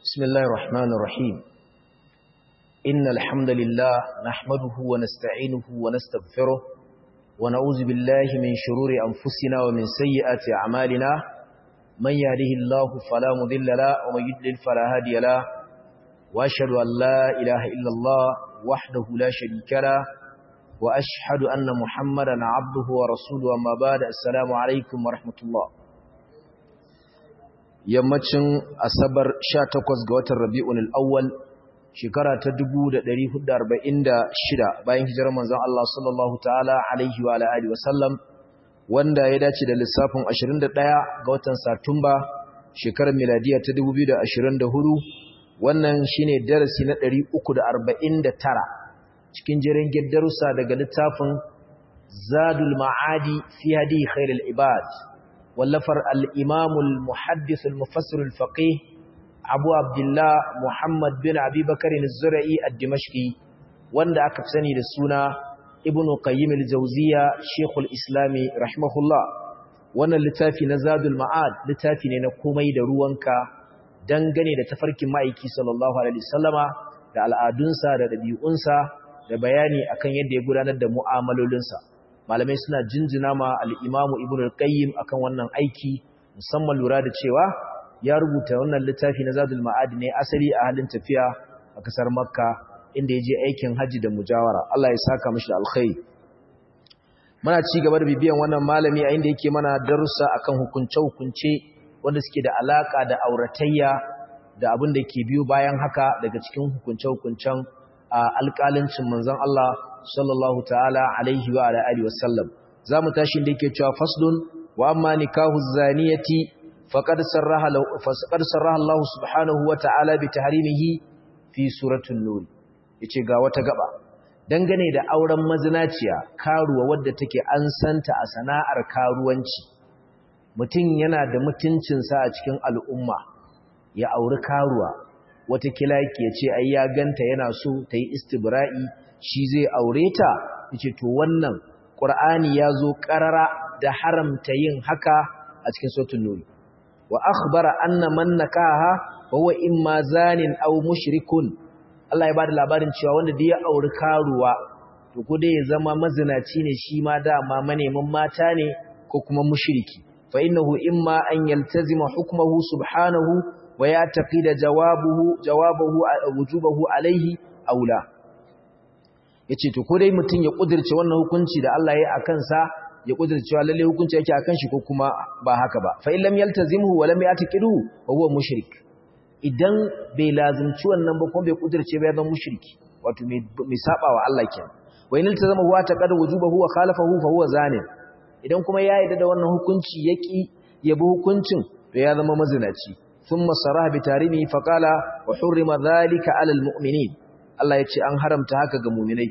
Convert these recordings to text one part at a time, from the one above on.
بسم الله الرحمن الرحيم إن الحمد لله نحمده ونستعينه ونستغفره ونعوذ بالله من شرور أنفسنا ومن سيئات أعمالنا من يهده الله فلا مضل له ومن يضلل فلا هادي له وأشهد أن لا إله إلا الله وحده لا شريك له وأشهد أن محمدا عبده ورسوله أما بعد السلام عليكم ورحمة الله. yammacin asabar 18 ga watan Rabiul Awwal shekara ta 1446 bayan hijirar manzon Allah sallallahu ta'ala alaihi wa alihi wasallam wanda ya dace da lissafin 21 ga watan Satumba shekarar miladiya ta 2024 wannan shine darasi na 349 cikin jerin darussa daga littafin Zadul Ma'adi fi hadi khairul ibad واللفر الإمام المحدث المفسر الفقيه أبو عبد الله محمد بن أبي بكر الزرعي الدمشقي وند أكفسني للسنة ابن قيم الجوزية شيخ الإسلام رحمه الله وانا لتافي نزاد المعاد لتافي ننقومي دروانك دنغني لتفرك مايكي صلى الله عليه وسلم da al'adunsa da ɗabi'unsa da bayani akan yadda ya gudanar da mu'amalolinsa malamai suna jinjina ma al'imamu ibn al-qayyim akan wannan aiki musamman lura da cewa ya rubuta wannan littafi na zadul ma'ad ne asali a halin tafiya a kasar makka inda ya je aikin hajji da mujawara Allah ya saka mashi alkhairi muna ci gaba da bibiyan wannan malami a inda yake mana darussa akan hukunce-hukunce wanda suke da alaka da auratayya da abin da ke biyo bayan haka daga cikin hukunce-hukuncen alƙalancin manzon Allah sallallahu ta'ala alaihi wa alihi wasallam zamu tashi da yake cewa faslun wa amma nikahu zaniyati faqad sarraha Allah subhanahu wa ta'ala bi tahrimihi fi suratul nur yace ga wata gaba dangane da auren mazinaciya karuwa wadda take an santa a sana'ar karuwanci mutum yana da mutuncin sa a cikin al'umma ya auri karuwa wata kilaki yace ai ya ganta yana so ta yi istibra'i shi zai aure ta yace to wannan qur'ani yazo qarara da haramta yin haka a cikin suratul nur wa akhbara anna man nakaha huwa imma zanin aw mushrikun Allah ya bada labarin cewa wanda da ya auri karuwa to ko dai ya zama mazinaci ne shi ma dama manemin mata ne ko kuma mushriki fa innahu imma an yaltazima hukmuhu subhanahu wa ya'taqida jawabahu wujubahu alayhi aw la yace to ko dai mutun ya kudirce wannan hukunci da Allah ya yi akan sa ya kudirce cewa lalle hukunci yake akan shi ko kuma ba haka ba fa illam yaltazimhu wa lam ya'taqidu wa huwa mushrik idan bai lazimci wannan ba kuma bai kudirce ba ya zama mushriki wato mai sabawa Allah kenan wa in iltazama huwa taqad wujubahu wa khalafahu fa huwa zanin idan kuma ya yarda da wannan hukunci yaki yabi hukuncin to ya zama mazinaci thumma saraha bi tarimi fa qala wa hurrima dhalika 'ala al-mu'minin Allah ya ce an haramta haka ga muminai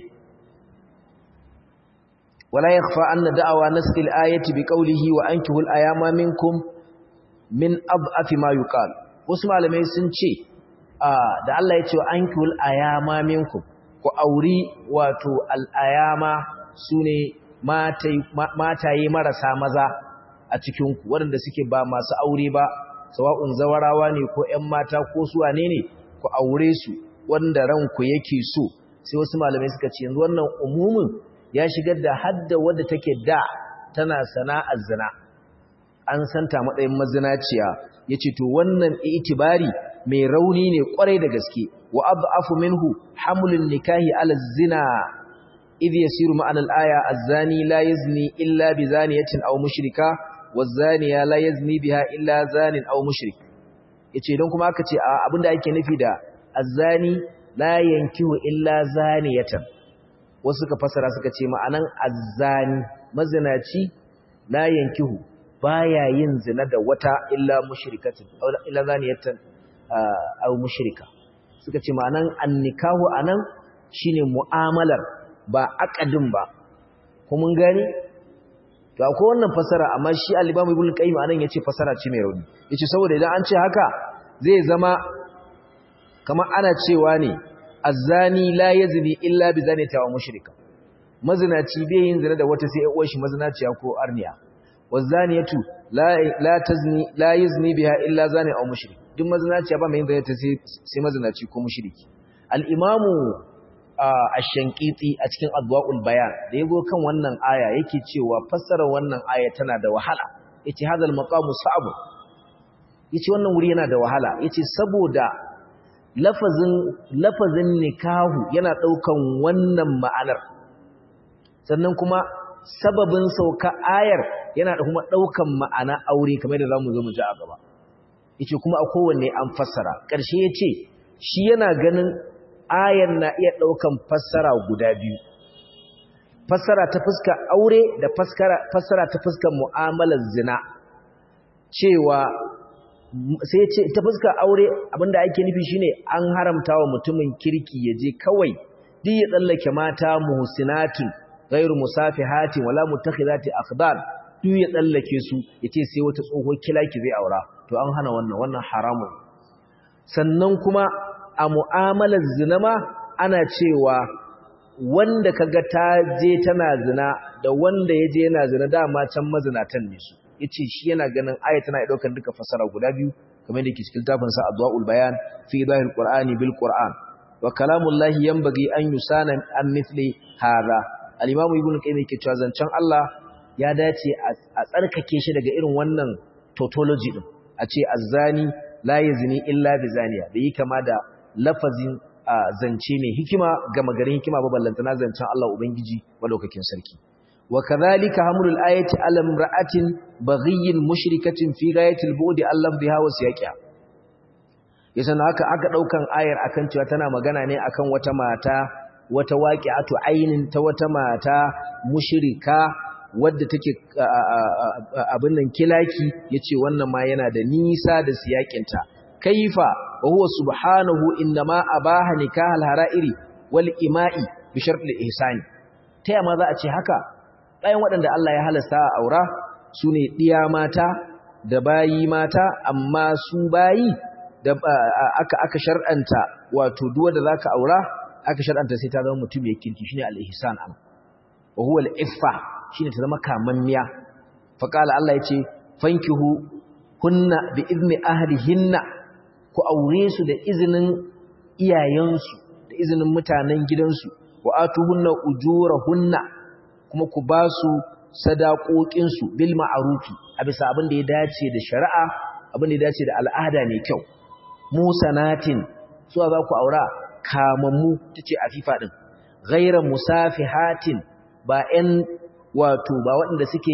wala yakhfa anna da'awa nasl al-ayati biqawlihi wa ankihul ayama minkum min ad'afi ma yuqal wasu malamai sun ce da Allah ya ce wa ankihul ayama minkum ku auri wato al-ayama sune mataye marasa maza a cikin ku waɗanda suke ba masu aure ba sawa'un zawarawa ne ko ƴan mata ko su wane ne ku aure su wanda ranku yake so sai wasu malamai suka ce yanzu wannan umumin ya shigar da hadda wadda take da tana sana'ar zina an santa matsayin mazinaciya yace to wannan itibari mai rauni ne kwarai da gaske wa adhafu minhu hamlun nikahi ala zina idh yasiru ma'ana al-aya az-zani la yazni illa bi zaniyatin aw mushrika waz-zaniya la yazni biha illa zanin aw mushrik yace don kuma aka ce abinda ake nufi da azzani la yankihu illa zaniyatan wasu suka fasara suka ce ma'anan azzani mazinaci la yankihu baya yin zina da wata illa mushrikatin illa zaniyatan aw mushrika suka ce ma'anan annikahu anan shine mu'amalar ba aqdin ba kuma mun gani to akwai wannan fasara amma shi al-Imam Ibn Qayyim anan yace fasara ce mai rauni yace saboda idan an ce haka zai zama kamar ana cewa ne azzani la yazni illa bi zanata wa mushrika mazinaci bai yin zina da wata sai uwar shi mazinaciya ko arniya wazaniyatu la tazni la yazni biha illa zani aw mushrik duk mazinaci ba mai zina ta sai mazinaci ko mushriki al-imamu ash-Shanqiti a cikin Adwa'ul Bayan da yago kan wannan aya yake cewa fassara wannan aya tana da wahala yace hadal maqamu sa'b yace wannan wuri yana da wahala yace saboda lafazin nikahu yana daukan wannan ma'anar sannan kuma sababin sauka ayar yana da kuma daukan ma'ana aure kamar da zamu zo mu ji a gaba yace kuma a kowanne an fassara karshe yace shi yana ganin ayar na iya daukan fassara guda biyu fassara ta fuskar aure da fassara ta fuskar mu'amalar zina cewa sai ce ta fuskar aure abinda ake nufi shine an haramta wa mutumin kirki ya je kawai duk ya tsallake mata muhsinatin ghairu musafihatin wala mutakhizati akhdan duk ya tsallake su yace sai wata tsoho kilaki zai aura to an hana wannan haramun sannan kuma a mu'amalar zina ma ana cewa wanda kaga ta je tana zina da wanda yaje yana zina dama can mazinatan ne su yace shi yana ganin aya tana daukar duka fasara guda biyu kamar da ke cikin tafin sa Adwa'ul Bayan fi Zahir Qur'ani bil Qur'an wa kalamullahi yanbaghi an yusana an mithli hadha al-Imam Ibn Qayyim yake cewa zancen Allah ya dace a tsarkake shi daga irin wannan tautology din a ce azzani la yazni illa bi zaniya da yi kama da lafazin zance mai hikima ga magarin hikima ba ballantana zancen Allah ubangiji malaukakin sarki wa kadhalika hamlul ayati ala imra'atin baghiyyin mushrikatin fi ghayatil bu'di allam biha wa siyaqiha yasan haka aka daukan ayar akan cewa tana magana ne akan wata mata wata waqi'atu ainin ta wata mata mushrika wadda take abin nan kilaki yace wannan ma yana da nisa da siyakinta kaifa wa huwa subhanahu inma abaha nikahal hara'iri wal ima'i bi shart al ihsani taya ma za a ce haka bayan waɗanda Allah ya halasta a aura sune diya mata da bayi mata amma su bayi da aka shar'anta wato duwa da zaka aura aka shar'anta sai ta zama mutum mai kirki shine al ihsan an wa huwa al iffa shine ta zama kamanniya fa qala Allah yace fankihu hunna bi izni ahlihinna ku aure su da izinin iyayensu da izinin mutanen gidansu wa atuhunna ujurahunna kuma ku ba su sadakokinsu bil ma'rufi a bisa abin da ya dace da shari'a abin da ya dace da al'ada mai kyau musanatin suwa za ku aura kamammu tace afifa din ghairan musafihatin ba ƴan wato ba waɗanda suke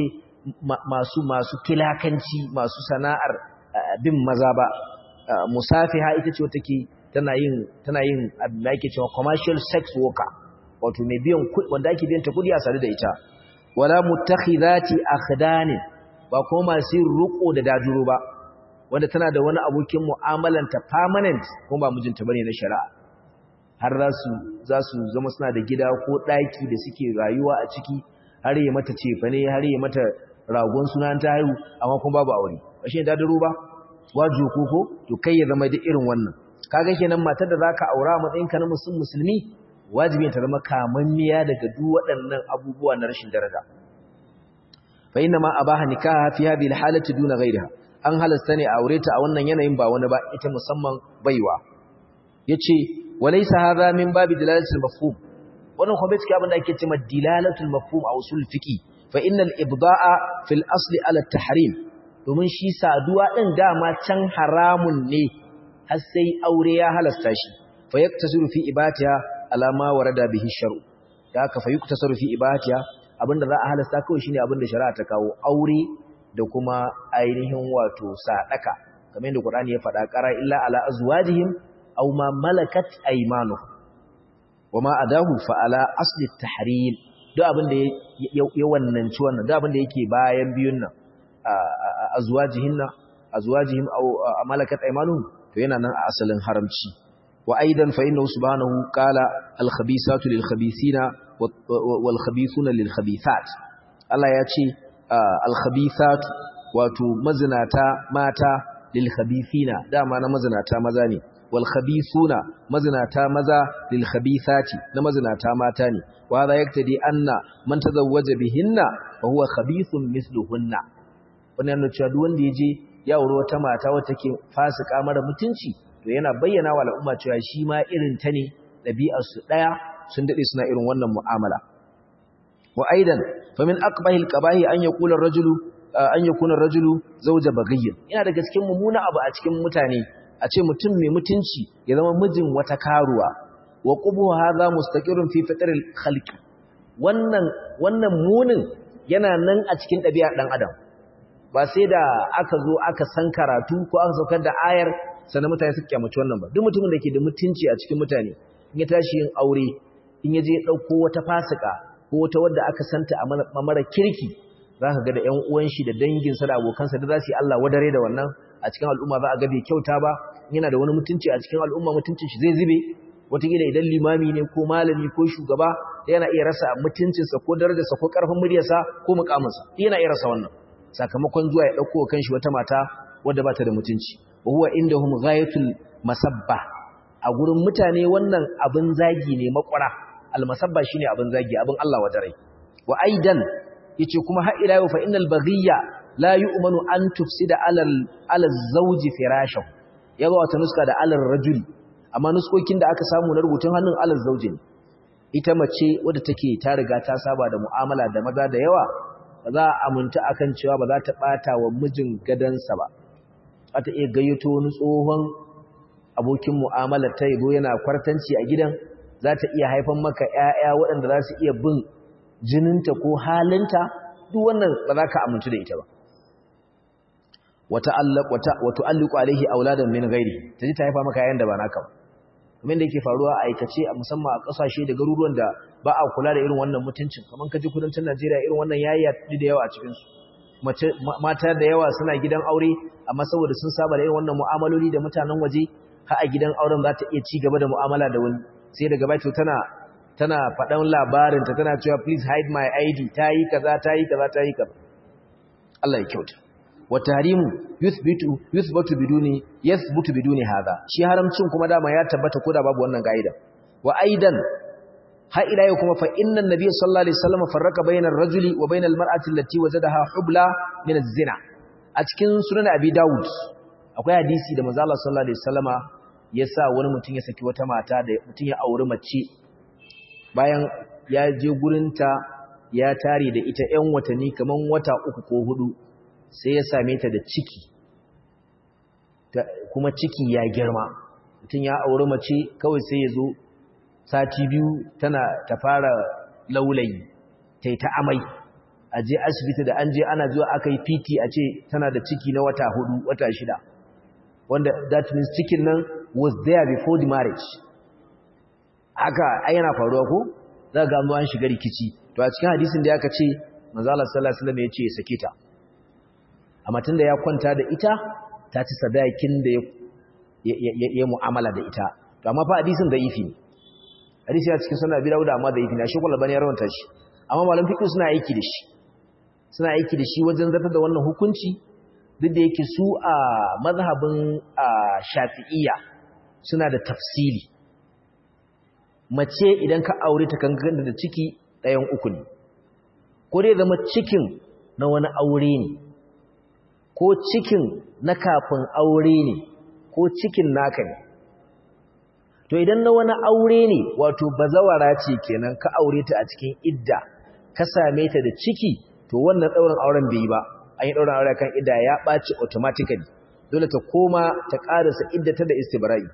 masu kilakanci masu sana'ar bin maza ba musafiha ita ce wata ke tana yin abin da ake cewa commercial sex worker wato mai biyan wanda ake biyan ta kudi a sadu da ita wala mutakhidati akhdanin ba kuma masu ruko da dajuro ba wanda tana da wani abokin mu'amalanta permanent kuma ba mijinta bane na shari'a har za su zama suna da gida ko daki da suke rayuwa a ciki har yi mata cefane har yi mata ragon sunan ta haihu amma kuma babu aure ba shi dajuro ba wajibi koko to kai ya zama da irin wannan kaga kenan matar da zaka aura matsayin ka na musulmi wajibi ta zama kamanniya daga duk waɗannan abubuwa na rashin daraja fa inna ma abaha nikaha fi hadhihi alhalati duna ghayriha an halasta ne aure ta a wannan yanayin ba wani ba ita musamman baiwa yace walaysa hadha min babi dilalatul mafhum wannan kuma cikin abin da ake cewa dilalatul mafhum a usul fiqi fa innal ibda'a fil asli ala tahrim domin shi saduwa din dama can haramun ne har sai aure ya halasta shi fa yaktasiru fi ibatiha ala ma warada bihi shar'u da haka fa yaktasaru fi ibatiha abinda za a halasta kawai shine abinda shari'a ta kawo aure da kuma ainihin wato sadaka kamar yadda Qur'ani ya faɗa qara illa ala azwajihim aw ma malakat aymanuhum wama adahu fa ala asli at-tahrim duk abinda ya wannanci wannan duk abinda yake bayan biyun nan azwajihim aw malakat aymanuhum to yana nan a asalin haramci wa aidan fa innahu subhanahu qala al-khabisatu lil-khabithina wal-khabithuna lil-khabithat Allah ya ce al-khabithatu wato mazinata mata lil-khabithina dama na mazinata maza ne wal-khabithuna mazinata maza lil-khabithati na mazinata mata ne wa hadha yaktadi anna man tazawwaja bihinna fa huwa khabithun mithluhunna wannan yana cewa duk wanda yaje ya auri wata mata wata take fasika mara mutunci to yana bayyana wa al'umma cewa shi ma irin ta ne ɗabi'arsu ɗaya sun daɗe suna irin wannan mu'amala wa aidan famin aqbahil qabahi an yakuna rajulu zawja baghiyyin yana daga cikin mummuna abu a cikin mutane a ce mutum mai mutunci ya zama mijin wata karuwa wa qubu hadha mustaqirrun fi fitril khalq wannan munin yana nan a cikin ɗabi'ar dan adam ba sai da aka zo aka san karatu ko aka saukar da ayar sannan mutane suka kyamaci wannan ba duk mutumin da ke da mutunci a cikin mutane in ya tashi yin aure in ya je ɗauko wata fasika ko wata wadda aka santa a mara kirki za ka ga da ‘yan uwan shi da danginsa da abokansa da za su yi Allah wadare da wannan a cikin al'umma za a ga bai kyauta ba yana da wani mutunci a cikin al'umma mutuncin shi zai zube wataƙila idan limami ne ko malami ko shugaba yana iya rasa mutuncinsa ko darajarsa ko ƙarfin muryarsa ko muƙaminsa yana iya rasa wannan sakamakon zuwa ya ɗauko wa kanshi wata mata wadda ba ta da mutunci wa huwa indahum ghayatul masabba a gurin mutane wannan abin zagi ne makwara almasabba shine abin zagi abin Allah wadare wa aidan yace kuma har ila yau fa innal baghiya la yu'manu an tufsida ala zawji firashahu yaga wata nuska da alal rajuli amma nuskokin da aka samu na rubutun hannun alal zawji ita mace wadda take ta riga ta saba da mu'amala da maza da yawa ba za a aminta akan cewa ba za ta bata wa mijin gadansa ba za ta iya gayyato wani tsohon abokin mu'amalar ta yabo yana kwartanci a gidan za ta iya haifan maka ƴaƴa waɗanda za su iya bin jininta ko halinta duk wannan ba za ka amintu da ita ba wa tu'alliqu alaihi auladan min ghairi taji ta haifa maka yayin da ba naka ba kamar da yake faruwa a aikace a musamman a kasashe da garuruwan da ba a kula da irin wannan mutuncin kamar kaje kudancin Najeriya irin wannan yayi da yawa a cikin su mata da yawa suna gidan aure amma saboda sun saba da irin wannan mu'amaloli da mutanen waje har a gidan auren za ta iya ci gaba da mu'amala da wani sai daga baya tana faɗan labarinta tana cewa please hide my ID ta yi kaza Allah ya kyauta wa tahrimu yuthbatu biduni hadha shi haramcin kuma dama ya tabbata koda babu wannan gaida wa aidan ha ila yau kuma fa inna an-nabiy sallallahu alaihi wasallam farraka bayna ar-rajuli wa bayna al-mar'ati allati wajadaha hubla min az-zina a cikin sunan abi daud akwai hadisi da manzo Allah sallallahu alaihi wasallama yasa wani mutum ya saki wata mata da mutum ya auri mace bayan ya je gurinta ya tare da ita 'yan watanni kaman wata 3 ko 4 sai ya same ta da ciki kuma ciki ya girma mutum ya auri mace kawai sai ya zo sati 2 ta fara laulayi ta amai a je asibiti da an je ana zuwa aka yi PT a ce tana da ciki na wata 4 wata 6 wanda that means cikin nan was there before the marriage haka yana faruwa ko za ga mu an shiga rikici to a cikin hadisin da aka ce manzo Allah sallallahu alaihi wasallam ya ce ya sake ta amma tunda ya kwanta da ita ta ci sadakin da ya mu'amala da ita to amma fa hadisin da ifi hadisi ya cikin sunan Abi Dawud amma da ifi na shi kullu bane ya rawanta shi amma malam fiqh suna aiki da shi wajen zartar da wannan hukunci duk da yake su a mazhabin Shafi'iyya suna da tafsili mace idan ka aure ta kankanta da ciki ɗayan uku ne ko dai zama cikin na wani aure ne ko cikin na kafin aure ne ko cikin naka ne to idan na wani aure ne wato bazawara ce kenan ka aure ta a cikin idda ka same ta da ciki to wannan ɗaurin auren bai yi ba an yi ɗaurin aure kan idda ya ɓaci automatically dole ta koma ta ƙarasa iddata da istibra'i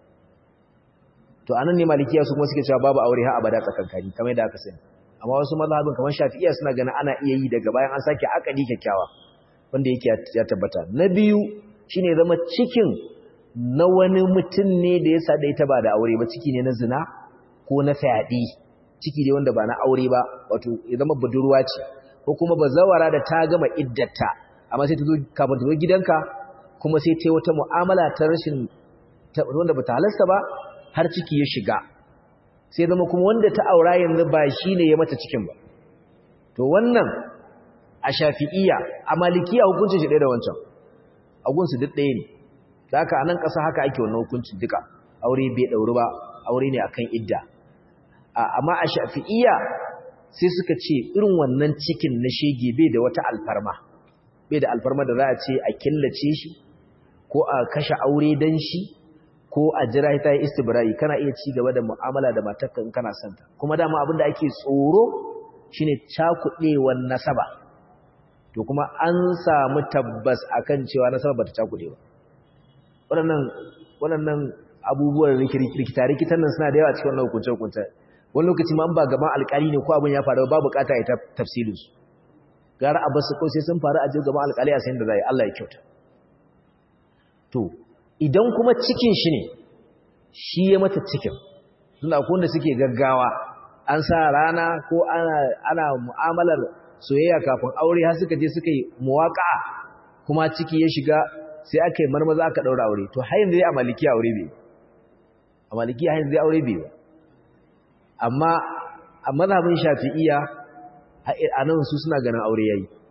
to anan ne malikiya su kuma suke cewa babu aure har abada tsakankani kamar yadda aka sani amma wasu mazhabin kamar shafi'iyya suna ganin ana iya yi daga bayan an sake akadi kyakkyawa wanda yake ya tabbata na biyu shine zama cikin na wani mutum ne da ya sada ita ba da aure ba ciki ne na zina ko na fyaɗe ciki ne wanda ba na aure ba wato ya zama budurwa ce ko kuma bazawara da ta gama iddata amma sai ta zo kafin ta zo gidanka kuma sai ta yi wata mu'amala ta rashin wanda ba ta halasta ba har ciki ya shiga sai zama kuma wanda ta aura yanzu ba shi ne ya mata cikin ba to wannan a shafi'iyya a malikiya hukuncin shi ɗaya da wancan agunsu duk ɗaya ne da haka a nan ƙasa haka ake wannan hukuncin duka aure bai ɗauri ba aure ne akan idda amma a shafi'iyya sai suka ce irin wannan cikin na shege bai da wata alfarma bai da alfarma da za a ce a killace shi ko a kashe aure dan shi ko a jira ta yi istibra'i, kana iya ci gaba da mu'amala da matarka in kana santa. Kuma dama abin da ake tsoro shine cakuɗewar nasaba, to kuma an samu tabbas akan cewa nasaba bata cakuɗe ba. waɗannan abubuwan rikita-rikitan nan suna da yawa cikin wannan hukunce-hukunce. Wani lokaci ma an ba gaban alƙali ne ko abin ya faru ba bukata ya tafsirin su, gara a basu ko sai sun faru a je gaban alƙali a sayin da za yi. Allah ya kyauta. To idan kuma cikin shi ne shi ya mata cikin, suna wanda suke gaggawa, an sa rana ko ana mu'amalar soyayya kafin aure har suka je suka yi muwaƙa kuma ciki ya shiga sai aka yi marmaza aka ɗaura aure, to har yanzu a maliki aure bai, a maliki har yanzu aure bai ba. Amma a mazhabin shafi'iyya a nan su suna ganin aure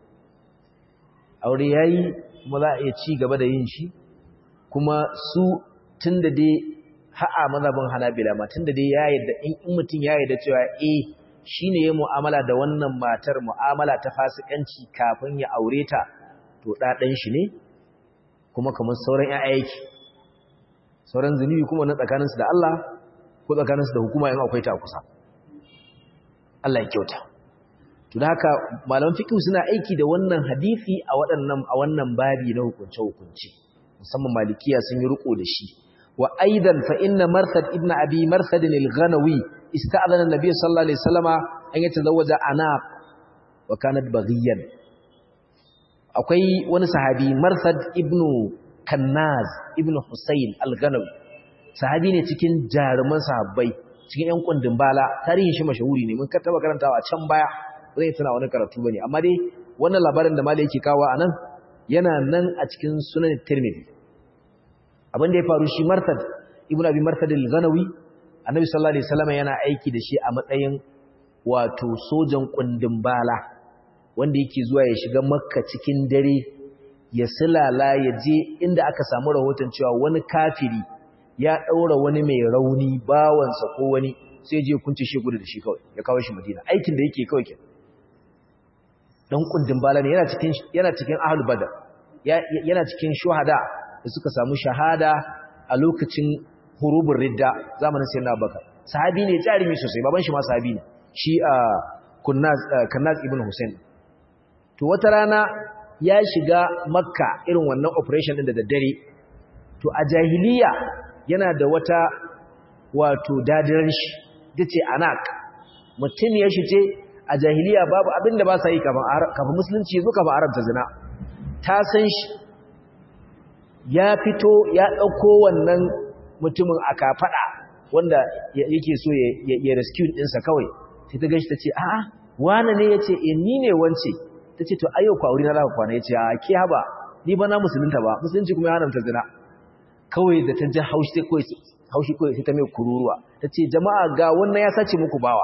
yayi kuma za a iya ci gaba da yin shi, kuma su tunda dai ha'a mazhabin hanabila ma tunda dai ya yadda in mutum ya yadda cewa shine ya mu'amala da wannan matar mu'amala ta fasikanci kafin ya aure ta, to ɗaɗan shi ne kuma kamar sauran ƴaƴa yake. Sauran zunubi kuma na tsakaninsu da Allah ko tsakaninsu da hukuma in akwai ta kusa. Allah ya kyauta. To da haka malaman fiqh suna aiki da wannan hadisi a wannan babi na hukunce-hukunce. Musamman malikiya sun yi riko da shi. Wa aidan fa inna Marsad ibn Abi Marsad al-Ghanawi ista'adana an-nabiy sallallahu alaihi wasallama an yatazawwaja anaq wa kanat baghiyan. Akwai wani sahabi Marsad ibn Kannaz ibn Husayn al-Ghanawi, sahabi ne cikin jaruman sahabbai, cikin ƴan kundin bala, tarihin shi mashahuri ne, mun taba karantawa a can baya, zai tana wani karatu bane, amma dai wannan labarin da malai yake kawo anan yana nan a cikin sunan Tirmidhi. Abin da ya faru shi Marsad ibn Abi Marsad al-Ghanawi, Annabi sallallahu alaihi wasallam yana aiki da shi a matsayin wato sojan kundin bala wanda yake zuwa ya shiga Makka cikin dare ya silala ya je inda aka samu rahoton cewa wani kafiri ya daura wani mai rauni bawansa ko wani, sai je kunce shi gudu da shi kawai ya kawo shi Madina. Aikin da yake kawai kenan. Dan kundin bala ne, yana cikin ahlul badr, yana cikin shuhada da suka samu shahada a lokacin hurubur ridda zamanin sayyidina Abubakar. Sahabi ne jarumi sosai, baban shi ma sahabi ne, shi Kannaz ibn Husayn. To wata rana ya shiga Makka irin wannan operation din da daddare. To a jahiliya yana da wata wato dadiran shi, dace anak, mutum ya shi ce a jahiliya babu abin da ba sa yi kafin musulunci yazo kafin arabta zina. Ta san shi ya fito ya ɗauko wannan mutumin a kafaɗa wanda yake so ya rescue ɗinsa kawai, sai ta gashi ta ce a'a wane ne? Ya ce ni ne wance. Ta ce to ayyau ku aure na za ka kwana. Ya ce a ke haba ni ba na musulunta ba, musulunci kuma ya haramta zina. Kawai da ta ji haushi kawai sai ta mai kururuwa, ta ce jama'a ga wannan ya sace muku bawa.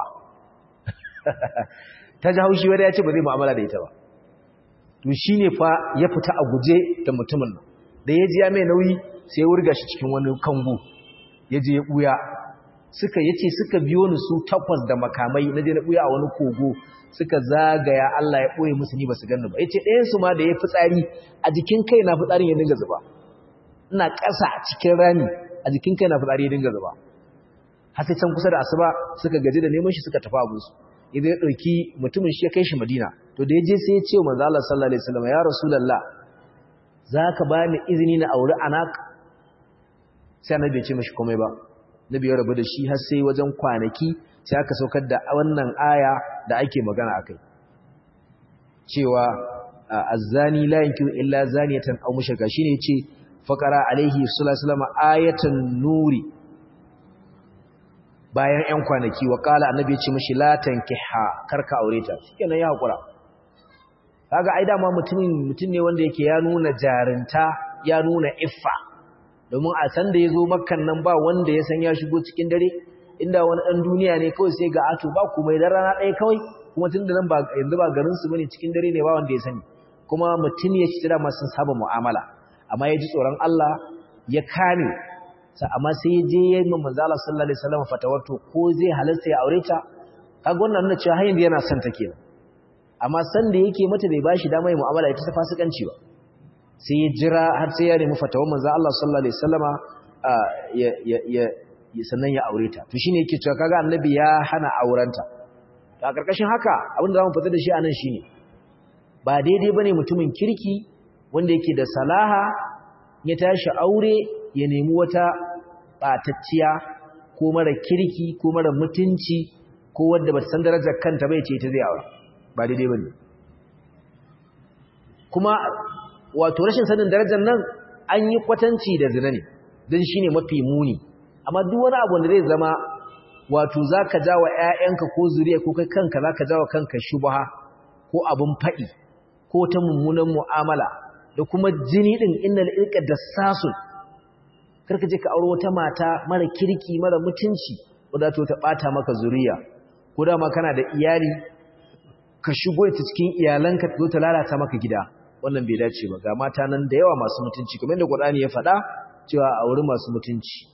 Ta ji haushi wanda ya ce ba zai mu'amala da ita ba. To shi ne fa ya fita a guje da mutumin nan, da ya ji ya mai nauyi sai ya wurga shi cikin wani kango ya je ya ɓuya. Suka biyo ni su 8 da makamai, na je na ɓuya a wani kogo, suka zagaya, Allah ya ɓoye musu ni ba su ganni ba. Ya ce ɗayansu ma da ya fitsari a jikin kai na fitsarin ya dinga zuba, ina ƙasa cikin rami a jikin kai na fitsari ya dinga zuba. Har sai can kusa da asuba suka gaji da neman shi suka tafi abinsu. Idan ya ɗauki mutumin shi ya kai shi Madina. To da ya je sai ya ce wa manzo Allah sallallahu alaihi wasallam, ya Rasulullah zaka bani izini na aure anak? Sai annabi ya ce mishi komai ba. Nabi ya rabu da shi har sai wajen kwanaki sai aka saukar da wannan aya da ake magana akai, cewa azzani la yankihu illa zaniyatan aw mushrika. Shine yace faqara alaihi sallallahu alaihi wasallam ayatan nuri bayan 'yan kwanaki, wa qala annabi ya ce mishi la tankiha, karka aure ta. Shikenan ya hakura. Kaga ai dama mutum ne wanda yake ya nuna jarinta, ya nuna iffa, domin a san da yazo Makkan nan ba wanda ya san ya shigo cikin dare. Inda wani dan duniya ne kawai sai ga ato ba komai dan rana ɗaya kawai, kuma tunda nan ba yanzu ba garin su bane, cikin dare ne ba wanda ya sani, kuma mutum ya ci da masu saba mu'amala, amma ya ji tsoron Allah ya kame amma sai ya je ya yi manzo Allah sallallahu alaihi wasallam fatawar to ko zai halarta ya aure ta. Kaga wannan nuna cewa har yanzu yana son ta kenan. amma san da yake mata bai bashi dama ya mu'amala ita ta fasikanci ba sai ya jira har sai ya nemi fatawar manzo Allah sallallahu alaihi wasallama sannan ya aure ta to shine yake cewa kaga annabi ya hana aurenta to a karkashin haka abin da zamu fita da shi anan shine ba daidai bane mutumin kirki wanda yake da salaha ya tashi aure ya nemi wata batacciya ko mara kirki ko mara mutunci ko wanda bata san darajar kanta bai ce ta zai aure ba daidai bane kuma wato rashin sanin darajar nan an yi kwatanci da zina ne dan shine mafi muni amma duk wani abu da zai zama wato zaka jawo ƴaƴanka ko zuriya ko kai kanka zaka jawo kanka shubha ko abun fadi ko ta mummunan mu'amala da kuma jini din innal ilqa dassasun karka je ka aure wata mata mara kirki mara mutunci wanda to ta bata maka zuriya ko da ma kana da iyali ka shigo ta cikin iyalanka ta zo ta lalata maka gida wannan bai dace ba ga mata nan da yawa masu mutunci kamar da Qur'ani ya faɗa cewa a aure masu mutunci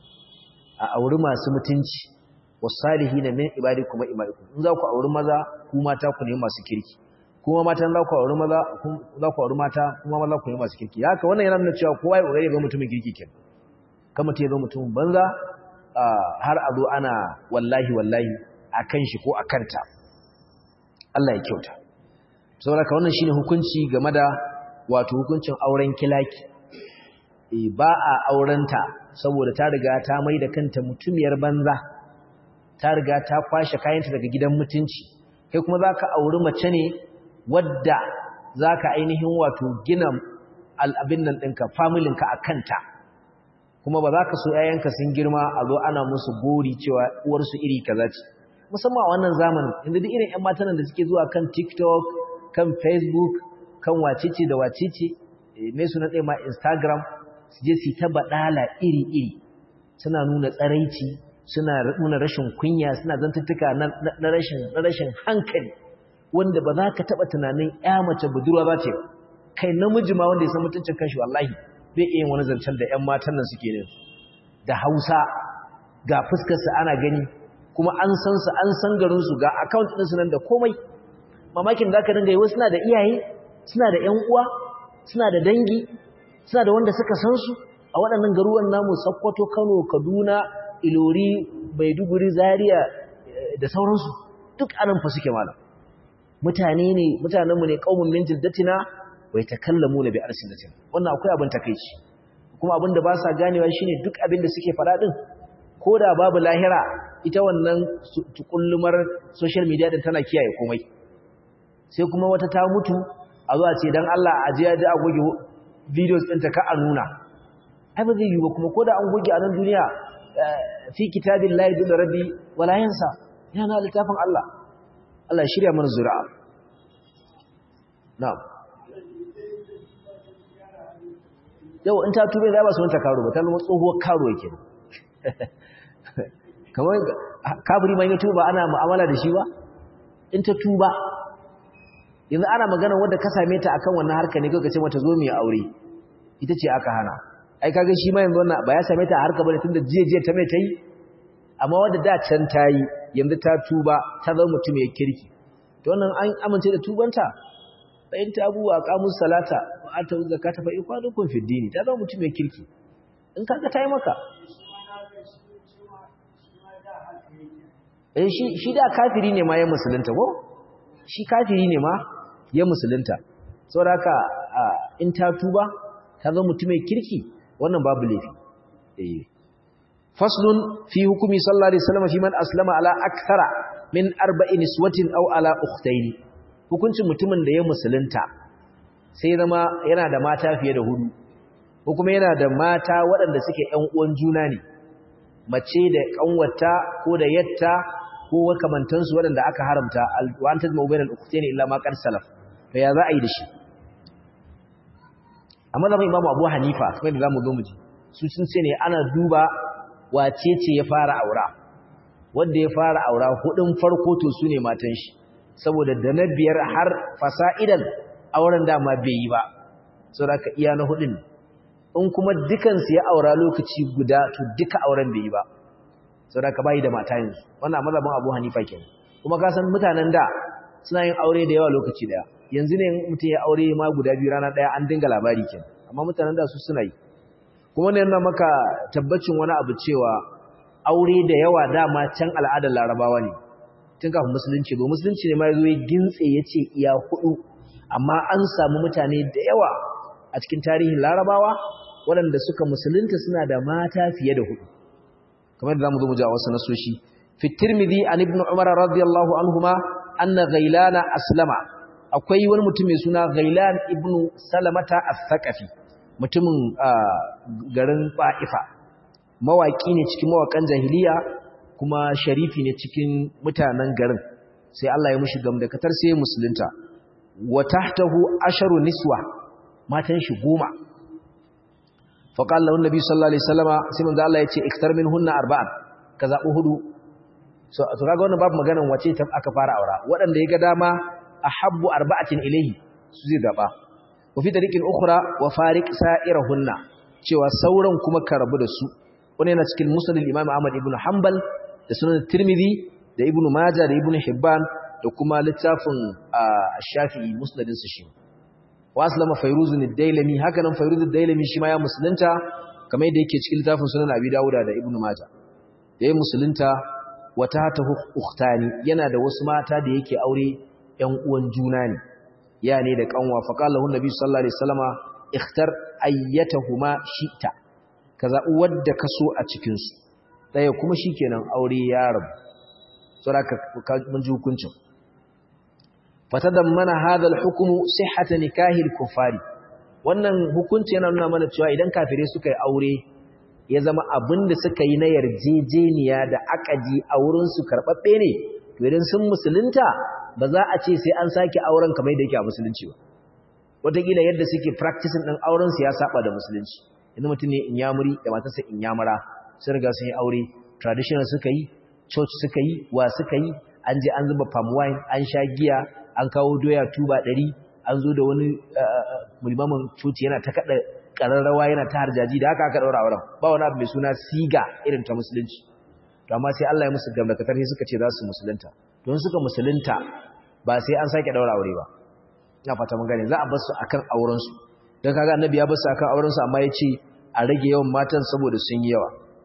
a auri masu mutunci wasalihin min ibadikum wa imaikum in za ku auri maza ku mata ku ne masu kirki kuma mata za ku auri maza za ku auri mata kuma maza ku ne masu kirki haka wannan yana nuna cewa kowa ya kokari ga mutumin kirki kenan kamar ta zo mutumin banza har a zo ana wallahi akan shi ko akanta Allah ya kyauta saboda ka wannan shine hukunci game da wato hukuncin auren kilaki ba a aurenta saboda ta riga ta mai da kanta mutumiyar banza ta riga ta kwashe kayanta daga gidan mutunci kai kuma zaka auri mace ne wadda zaka ainihin wato gina al'abin nan ɗinka familinka a kanta kuma ba za ka so ‘ya'yanka sun girma a zo ana musu gori cewa uwarsu iri kaza ce musamman a wannan zamanin inda duk irin ‘yan matan da suke zuwa kan tiktok kan facebook kan wacece da wacece mai suna ɗaya ma instagram su je su ta baɗala iri-iri suna nuna tsaraici suna nuna rashin kunya suna zantuttuka na rashin hankali wanda ba za ka taɓa tunanin ya mace budurwa za ce kai namiji ma wanda ya san mutuncin kanshi wallahi bai iya wani zancen da ‘yan matan nan suke ne da hausa ga fuskarsa ana gani kuma an san su an san garinsu ga akawunt ɗinsu nan da komai mamakin da aka dinga yi wasu suna da iyaye suna da ‘yan uwa suna da dangi suna da wanda suka san su a waɗannan garuruwan namu Sokoto, Kano, Kaduna, Ilori, Maiduguri, Zaria da sauransu duk anan fa suke malam mutanenmu ne qaumun min jildatina wai takallamu na bi alsinatin wannan akwai abin takeici kuma abin da ba sa ganewa shine duk abin da suke faɗa din koda babu lahira ita wannan tukullumar social media din tana kiyaye komai sai kuma wata ta mutu a zo a ce dan Allah a je a goge videos ɗinta ka a nuna ai ba zai yi ba kuma ko da an goge a nan duniya fi kitabin layi dole rabbi wala yansa yana littafin Allah Allah shirya mana zuri'a na'am yau in ta tube za ba su wanta karo ba ta zama tsohuwar karo yake kamar kafiri man ya tuba ana mu'amala da shi ba in ta tuba yanzu ana magana wanda ka same ta akan wannan harka ne kaga ce mata zo mu yi aure ita ce aka hana ai kaga shi ma yanzu wannan ba ya same ta a harka bane tunda jiye ta mai tayi amma wanda da can tayi yanzu ta tuba ta zama mutum mai kirki to wannan an amince da tubanta fa in tabu wa qamus salata wa atu zakata fa ikwadukum fi dini ta zama mutum mai kirki in kaga tayi maka shi da kafiri ne ma ya musulunta ko shi kafiri ne ma ya musulunta saboda haka in ta tuba ta zama mutum mai kirki wannan babu laifi faslun fi hukumi sallallahu alaihi wasallam fi man aslama ala akthara min arba'in niswatin aw ala ukhtayn hukuncin mutumin da ya musulunta sai zama yana da mata fiye da hudu ko kuma yana da mata waɗanda suke ƴan uwan juna ne mace da kanwata ko da yatta ko wakamantansu waɗanda aka haramta wa an tajma'u bainal ukhtayn illa ma qad salaf to ya za a yi da shi amma da Imam Abu Hanifa kamar da zamu zo mu ji su sun ce ne ana duba wace ce ya fara aura wanda ya fara aura hudun farko to sune matan shi saboda da na biyar har fasa'idan auren dama bai yi ba saboda ka iya na hudun in kuma dukan su ya aura lokaci guda to duka auren bai yi ba saboda ka bai da mata yanzu wannan mazhabin Abu Hanifa kenan kuma ka san mutanen da suna yin aure da yawa lokaci daya yanzu ne mutum ya aure ma guda biyu rana daya an dinga labari kenan amma mutanen da su suna yi kuma ne yana maka tabbacin wani abu cewa aure da yawa dama can al'adar larabawa ne tun kafin musulunci ba musulunci ne ma ya zo ya gintse ya ce iya 4 amma an samu mutane da yawa a cikin tarihin larabawa waɗanda suka musulunta suna da mata fiye da 4 kamar da zamu zo mu ji a wasu nasoshi fi tirmidhi an ibn umar radiyallahu anhuma anna ghailana aslama akwai wani mutum mai suna ghailan ibn salamata as-saqafi mutumin garin Ba'ifa mawaki ne cikin mawakan jahiliya kuma sharifi ne cikin mutanen garin sai Allah ya mushi gamdakatar sai musulunta wa tahtahu asharu niswa matan shi 10 faqala lahu nabi sallallahu alaihi wasallama sai manzo Allah ya ce iktar minhunna arba'an ka zabi 4 so kaga wannan babu maganan wace ta aka fara aura waɗanda ya ga dama ahabbu arba'atin ilayhi su zai gaba wa fi tariqin ukhra wa fariq sa'irahunna cewa sauran kuma ka rabu da su wannan yana cikin musnad al-imam Ahmad ibn Hanbal da sunan Tirmidhi da Ibn Majah da Ibn Hibban da kuma littafin Shafi'i musnadin su shi wa aslama Fayruz ad-Dailami haka nan Fayruz ad-Dailami shi ma ya musulunta kamar yadda yake cikin littafin sunan Abi Dawud da Ibn Majah yayin musulunta wata ta ukhtani yana da wasu mata da yake aure ƴan uwan juna ne ya ne da kanwa fa qala lahu nabi sallallahu alaihi wasallama ikhtar ayyatahuma shi'ta kaza wadda kaso a cikin su daya kuma shikenan aure ya rabu saboda mun ji hukuncin fatadammana hadha al-hukmu sihhata nikahi al-kuffari wannan hukunci yana nuna mana cewa idan kafirai suka yi aure ya zama abin da suka yi na yarjejeniya da akadi a wurin su karɓaɓɓe ne to idan sun musulunta ba za a ce sai an sake auren kamar yadda yake a musulunci ba wataƙila yadda suke practicing ɗin auren su ya saba da musulunci yanzu mutum ne inyamuri da matarsa inyamura sun riga sun yi aure traditional suka yi church suka yi wa suka yi an je an zuba palm wine an sha giya an kawo doya tuba 100 an zo da wani mulmamin coci yana ta kada kararrawa yana ta harjaji da haka aka daura auren ba wani abu mai suna siga irin ta musulunci to amma sai Allah ya musu gamdakatar sai suka ce za su musulunta don suka musulunta ba sai an sake daura aure ba ina fata mun gane za a bar su akan auren su dan kaga annabi ya bar su akan auren su amma ya ce a rage yawan matan saboda sun yi yawa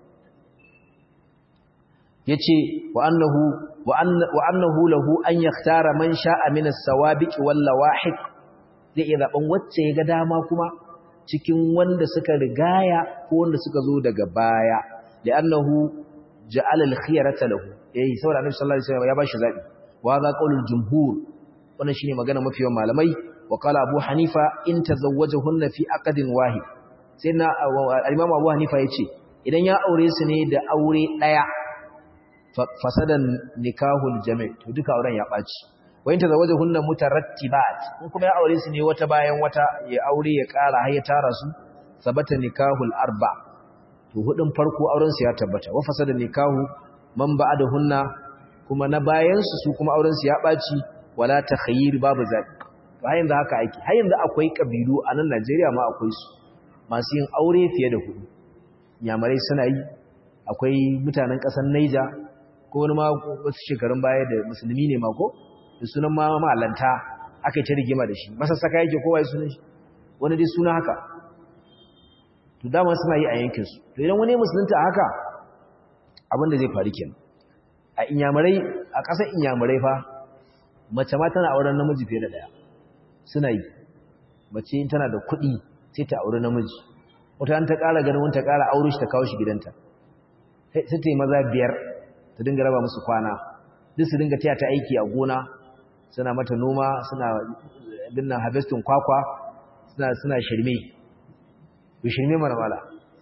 yace wa annahu lahu an yakhtara man sha'a min as-sawabiq wal lawahiq zai iya zaben wacce ya ga dama kuma cikin wanda suka rigaya ko wanda suka zo daga baya li'annahu ja'ala al-khiyarata lahu saboda annabi sallallahu alaihi wasallam ya bashi zabi wa hadha qaulul jumhur wannan shine magana mafiyan malamai wa qala abu hanifa in tazawwajahunna fi aqdin wahid sai na al-imam abu hanifa yace idan ya aure su ne da aure daya fasadan nikahul jami' to duka auren ya baci wayin tazawwajahunna mutarattibat in kuma ya aure su ne wata bayan wata ya aure ya kara har ya tara su sabata nikahul arba to hudin farko auren su ya tabbata wa fasadan nikahu man ba'dahunna kuma na bayan su kuma auren su ya baci wala takhayyir babu zabi to har yanzu haka aiki har yanzu akwai kabilu a nan Najeriya ma akwai su masu yin aure fiye da hudu nyamarai suna yi akwai mutanen kasar Niger ko wani ma wasu shekarun baya da musulmi ne ma ko da sunan ma malanta aka yi ta rigima da shi masassaka yake kowa ya sunan shi wani dai suna haka to dama suna yi a yankinsu to idan wani musulunta haka abin da zai faru kenan a inyamurai a ƙasar inyamurai fa mace ma tana auren namiji fiye da ɗaya suna yi mace tana da kuɗi sai ta auri namiji wata an ta ƙara ganin wani ta ƙara aure shi ta kawo shi gidanta sai ta yi maza 5 ta dinga raba musu kwana duk su dinga taya ta aiki a gona suna mata noma suna dinnan harvesting kwakwa suna shirme ku shirme mana mala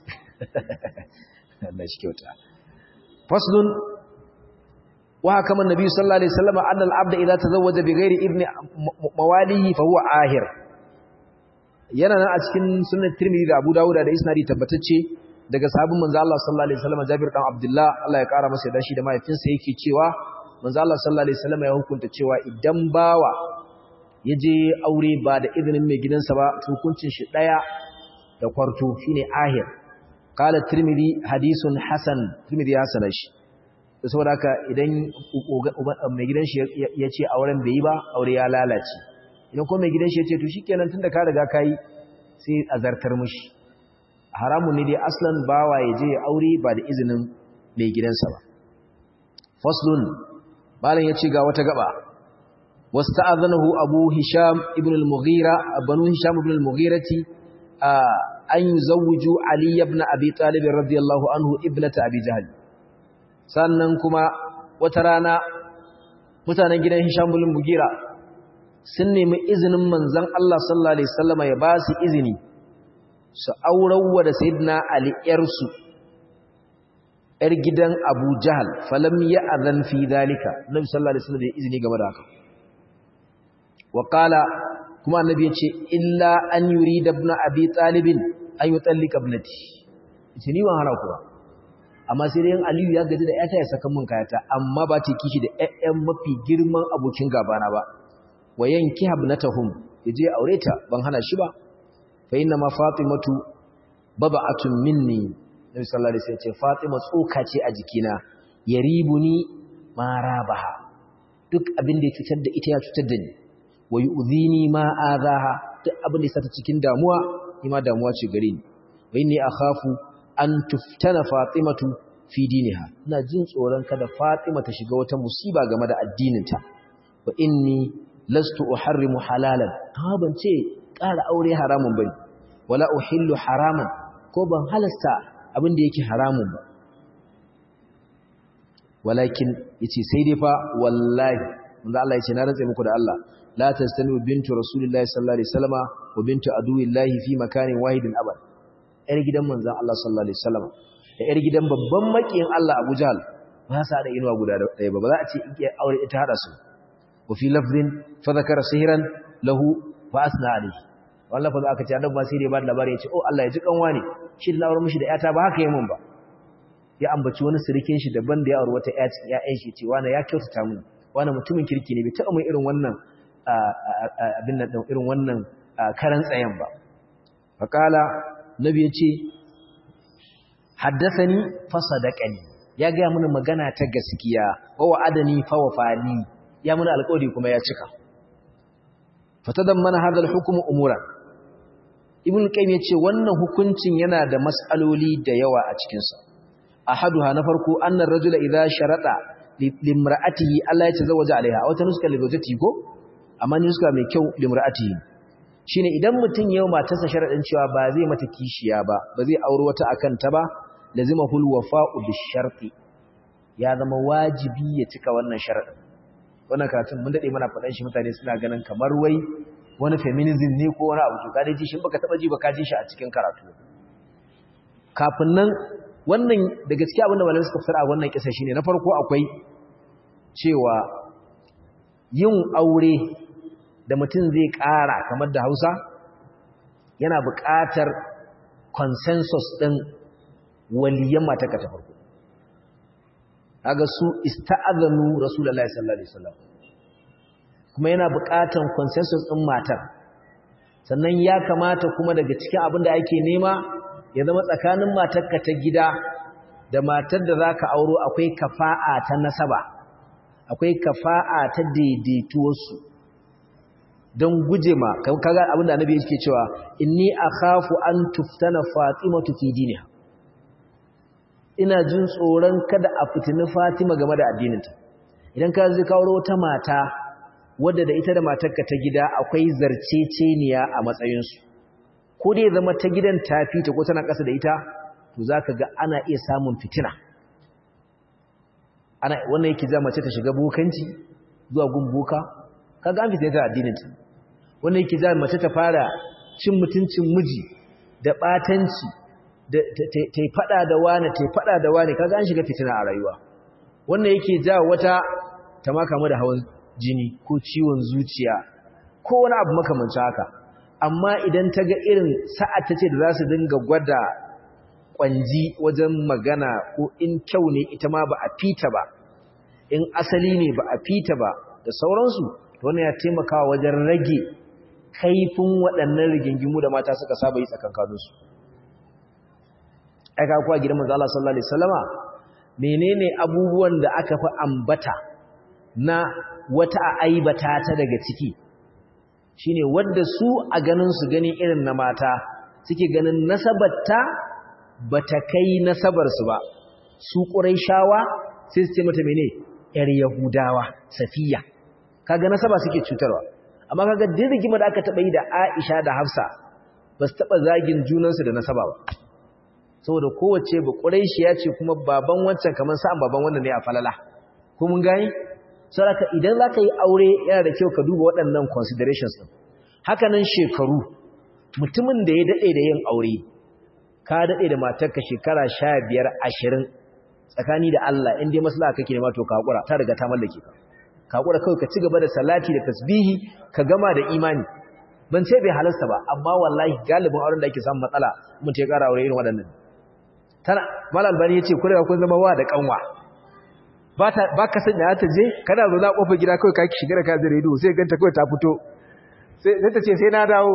Allah shi kyauta faslun wa kama annabi sallallahu alaihi wasallam anna al-abda idza tazawwaja bighairi ibni mawalihi fa huwa ahir yana nan a cikin sunan Tirmidhi da Abu Dawud da isnadi tabbatacce daga sahabin manzo Allah sallallahu alaihi wasallam Jabir dan Abdullah Allah ya kara masa dashi da mahaifinsa yake cewa manzo Allah sallallahu alaihi wasallam ya hukunta cewa idan bawa yaje aure ba da izinin mai gidansa ba hukuncin shi daya da kwarto shine ahir qala Tirmidhi hadithun hasan Tirmidhi ya sana shi saboda haka idan mai gidan shi ya ce auren bai yi ba aure ya lalace idan kuma mai gidan shi ya ce to shikenan tunda ka riga ka yi sai a zartar mishi haramun ne dai aslan bawa ya je aure ba da izinin mai gidansa ba faslun malam ya ce ga wata gaba wasta'adhanahu abu hisham ibn al-mughira banu hisham ibn al-mughirati an yuzawwiju ali ibn abi talib radiyallahu anhu ibnata abi jahl sannan kuma wata rana mutanen gidan hisham ibn al-mughira sun nemi izinin manzon Allah sallallahu alaihi wasallam ya ba su izini su aurawa da sayyidina ali yarsu yar gidan abu jahl falam ya'zan fi dalika nabi sallallahu alaihi wasallam ya izini game da haka wa qala kuma annabi yace illa an yurida ibn abi talib an yutallika ibnati yace ni ban hana ku ba amma sai dai aliyu ya gaji da yata ya saka mun kayata amma ba ta kishi da ƴaƴan mafi girman abokin gabana ba wa yanki habnatahum yaje aure ta ban hana shi ba fa inna ma fatimatu baba'atun minni nabi sallallahu alaihi wasallam yace fatima tsoka ce a jikina yaribuni ma rabaha duk abin da ya cutar da ita ya cutar da ni wa yu'dhini ma azaha duk abin da ya sata cikin damuwa ima damuwa ce gare ni wa inni akhafu an tuftana fatimatu fi diniha ina jin tsoron kada fatima ta shiga wata musiba game da addininta wa inni lastu uharrimu halalan ha ban ce ƙara aure haramun bane wala uhillu haraman ko ban halasta abin da yake haramun ba walakin yace sai dai fa wallahi manzo Allah yace na rantsa muku da Allah la tastanu bintu rasulillahi sallallahu alaihi wasallama wa bintu aduwillahi fi makanin wahidin abad yar gidan manzon Allah sallallahu alaihi wasallama da yar gidan babban makiyin Allah Abu Jahl ba sa da inuwa guda ɗaya ba za a ce ike aure ita hada su wa fi lafzin fa zakara sihran lahu fa asna alayhi wallahi fa aka ce annabi ba sai dai ba da labari yace oh Allah ya ji kanwa ne shi da aure mishi da yata ba haka yi mun ba ya ambaci wani sirikin shi daban da ya aure wata ƴaƴan shi ce wani ya kyautata mun wani mutumin kirki ne bai taɓa mun irin wannan abin nan irin wannan karan tsayen ba faqala nabi yace haddathani fasadaqani ya ga mun magana ta gaskiya wa wa'adani fa wafani ya mun alƙawari kuma ya cika fatadammana hadha al-hukm umuran ibn qayyim yace wannan hukuncin yana da mas'aloli da yawa a cikin sa ahaduha na farko annar rajula idza sharata limra'atihi Allah ya tazawwaja alaiha wata nuska libawjati ko amma nuska mai kyau limra'atihi shine idan mutun yau matarsa sharadin cewa ba zai mata kishiya ba zai aure wata akan ta ba lazima hul wafa'u bisharti ya zama wajibi ya cika wannan sharadin wannan karatun mun dade muna fadan shi mutane suna ganin kamar wai wani feminism ne ko wani abu to ka dai ji shin baka taba ji ba ka ji shi a cikin karatu kafin nan wannan da gaskiya abinda malamai suka fitar a wannan kisa shine na farko akwai cewa yin aure da mutum zai ƙara kamar da Hausa yana buƙatar consensus din waliyan mataka ta farko kaga su ista'adhanu rasulullahi sallallahu alaihi wasallam kuma yana buƙatar consensus din matar sannan ya kamata kuma daga cikin abinda ake nema ya zama tsakanin matarka ta gida da matar da zaka auro akwai kafa'a ta nasaba akwai kafa'a ta daidaituwarsu don guje ma kaga abinda annabi yake cewa inni akhafu an tuftana fatimatu fi diniha ina jin tsoron kada a fitini fatima game da addininta idan ka zai kawo wata mata wadda da ita da matarka ta gida akwai zarceceniya a matsayinsu ko dai zama ta gidan tafi ta ko tana ƙasa da ita to zaka ga ana iya samun fitina wannan yake za mace ta shiga bokanci zuwa gun boka kaga an fitina ta addinin ta wannan yake za mace ta fara cin mutuncin miji da batanci da tai fada da wani kaga an shiga fitina a rayuwa wannan yake ja wata ta maka mu da hawan jini ko ciwon zuciya ko wani abu makamancin haka amma idan ta ga irin sa'ad ta ce da za su dinga gwada kwanji wajen magana ko in kyau ne ita ma ba a fita ba in asali ne ba a fita ba da sauransu to wannan ya taimakawa wajen rage kaifin waɗannan rigingimu da mata suka saba yi tsakankaninsu ai ka kuwa gidan manzo Allah sallallahu alaihi wasallama menene abubuwan da aka fi ambata na wata aibata ta daga ciki shine wanda su a ganin su gani irin na mata suke ganin nasabarta bata kai nasabar su ba su Qurayshawa sai su ce mata mene yar Yahudawa Safiya kaga nasaba suke cutarwa amma kaga dirgima da aka taba yi da Aisha da Hafsa ba su taba zagin junansu da nasaba ba saboda kowace ba Qurayshiya ce kuma baban wancan kaman sa'an baban wannan ne a falala ko mun gani saboda idan zaka yi aure yana da kyau ka duba waɗannan considerations din haka nan shekaru mutumin da ya dade da yin aure ka dade da matarka shekara 15 20 tsakani da Allah in dai maslaha kake nema to ka hakura ta riga ta mallake ka ka hakura kai ka ci gaba da salati da tasbihi ka gama da imani ban ce bai halasta ba amma wallahi galibin auren da ake samun matsala mun ce ƙara aure irin waɗannan tana mal albani yace ku riga kun zama wa da kanwa ba ka san da ta je kana zo na kofar gida kai ka shiga da ka zai redo sai ganta kai ta fito sai ta ce sai na dawo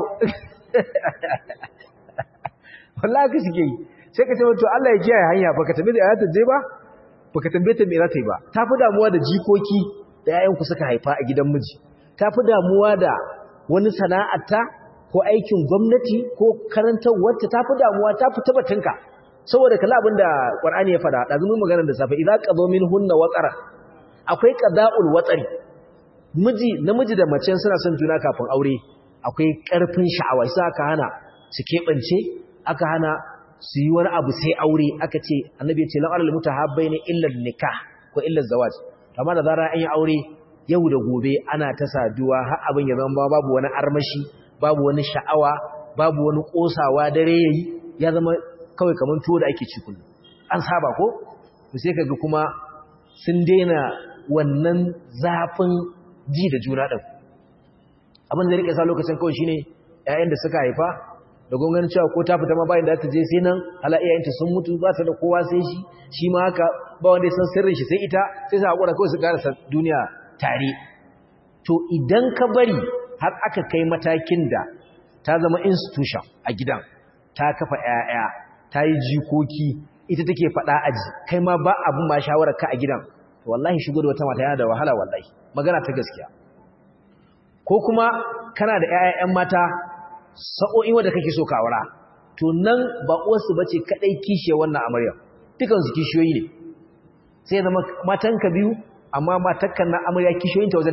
wallahi ka shige sai ka ce to Allah ya kiyaye hanya baka tambaye da ta je ba baka tambaye ta me za ta yi ba ta fi damuwa da jikoki da yayanku suka haifa a gidan miji ta fi damuwa da wani sana'arta ko aikin gwamnati ko karantarwarta ta fi damuwa ta fi tabbatinka saboda kalla abinda Qur'ani ya fada da zumun maganar da safa idza qadaw minhunna waqara akwai qada'ul watsari namiji da mace suna son juna kafin aure akwai karfin sha'awa sai aka hana su kebance aka hana su yi wani abu sai aure aka ce annabi ya ce la alal mutahabbaini illa nikah ko illa zawaj amma da zara an yi aure yau da gobe ana ta saduwa har abin ya zama babu wani armashi babu wani sha'awa babu wani kosawa dare yayi ya zama kawai kaman tuwo da ake ci kullum an saba ko to sai kaga kuma sun daina wannan zafin ji da juna din abin da rike sa lokacin kawai shine ƴaƴan da suka haifa da gonganin cewa ko ta fita ma bayan da ta je sai nan hala iyayenta sun mutu ba ta da kowa sai shi ma haka ba wanda ya san sirrin shi sai ita sai sa hakura kawai su karasa duniya tare to idan ka bari har aka kai matakin da ta zama institution a gidan ta kafa ƴaƴa ta yi jikoki ita take faɗa aji kai ma ba abun ma shawarar ka a gidan to wallahi shigo da wata mata yana da wahala wallahi magana ta gaskiya ko kuma kana da ƴaƴan mata sa'o'in wanda kake so ka aura to nan ba uwarsu bace kadai kishiye wannan amarya dukan su kishiyoyi ne sai zama matanka biyu amma matakkan na amarya kishiyoyin ta wajen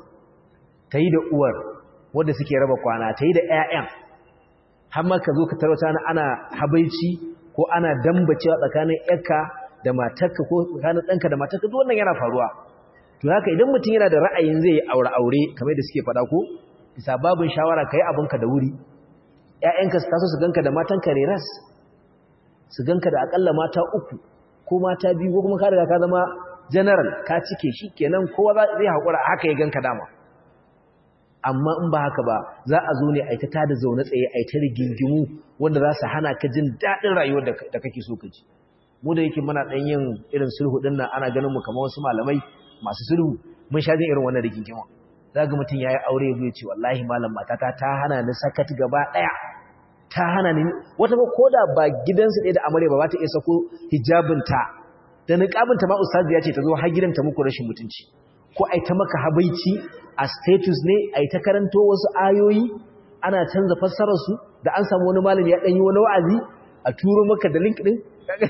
8 tayi da uwar wanda suke raba kwana tayi da ƴaƴan har ma ka zo ka tarwata ana habaici ko ana dambacewa tsakanin ƴarka da matarka ko tsakanin ɗanka da matarka duk wannan yana faruwa to haka idan mutum yana da ra'ayin zai yi aure kamar da suke faɗa ko bisa babin shawara kai abinka da wuri ƴaƴanka su taso su ganka da matanka reras su ganka da akalla mata 3 ko mata 2 ko kuma ka riga ka zama general ka cike shi kenan kowa zai haƙura haka ya ganka dama amma in ba haka ba za a zo ne a ta tada zaune tsaye a ta rigingimu wanda za su hana ka jin daɗin rayuwar da kake so ka ji mu da yake muna ɗan yin irin sulhu ɗin nan ana ganin mu kamar wasu malamai masu sulhu mun sha jin irin wannan rigingimu za ga mutum ya yi aure ya ce wallahi malam matata ta hana ni sakat gaba ɗaya ta hana ni wata ba ko da ba gidansu ɗaya da amarya ba ta iya sako hijabinta da niƙabinta ma ustazi ya ce ta zo har gidanta muku rashin mutunci ko ai ta maka habaici a status ne ai ta karanto wasu ayoyi ana canza fassarar su da an samu wani malami ya dan yi wani wa'azi a turo maka da link din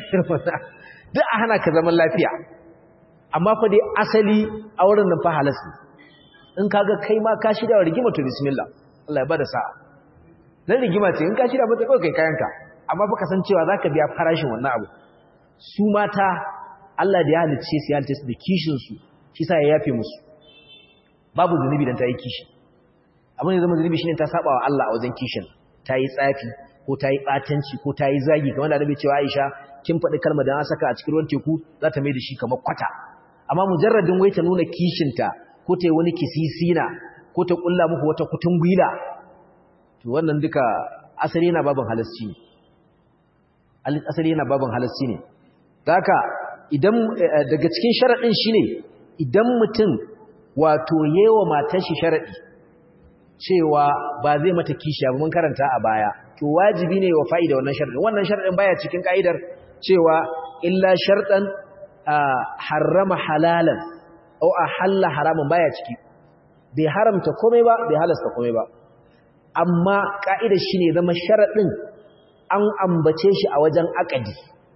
duk a hana ka zaman lafiya amma fa dai asali auren nan fa halas ne in kaga kai ma ka shirya wa rigima to bismillah Allah ya bada sa'a dan rigima ce in ka shirya mata kai kayanka amma fa kasancewa zaka biya farashin wannan abu su mata Allah da ya halicce su ya halicce su da kishin su shi sa ya yafe musu babu zunubi dan ta yi kishi abin da zama zunubi shine ta saba wa Allah a wajen kishin ta yi tsafi ko ta yi batanci ko ta yi zagi kamar da Annabi cewa Aisha kin faɗi kalmar da an saka a cikin ruwan teku za ta mai da shi kamar kwata amma mujarradin wai ta nuna kishinta ko ta yi wani kisisina ko ta kulla muku wata kutun gwila to wannan duka asali yana babin halasci ne haka idan daga cikin sharadin shine idan mutum wato yewa matar shi sharadi cewa ba zai mata kishiya ba mun karanta a baya to wajibi ne wa fa'ida wannan sharadin baya cikin kaidar cewa illa shartan harrama halalan aw ahalla haraman baya ciki bai haramta komai ba bai halasta komai ba amma ka'idar shine zama sharadin an ambace shi a wajen akadi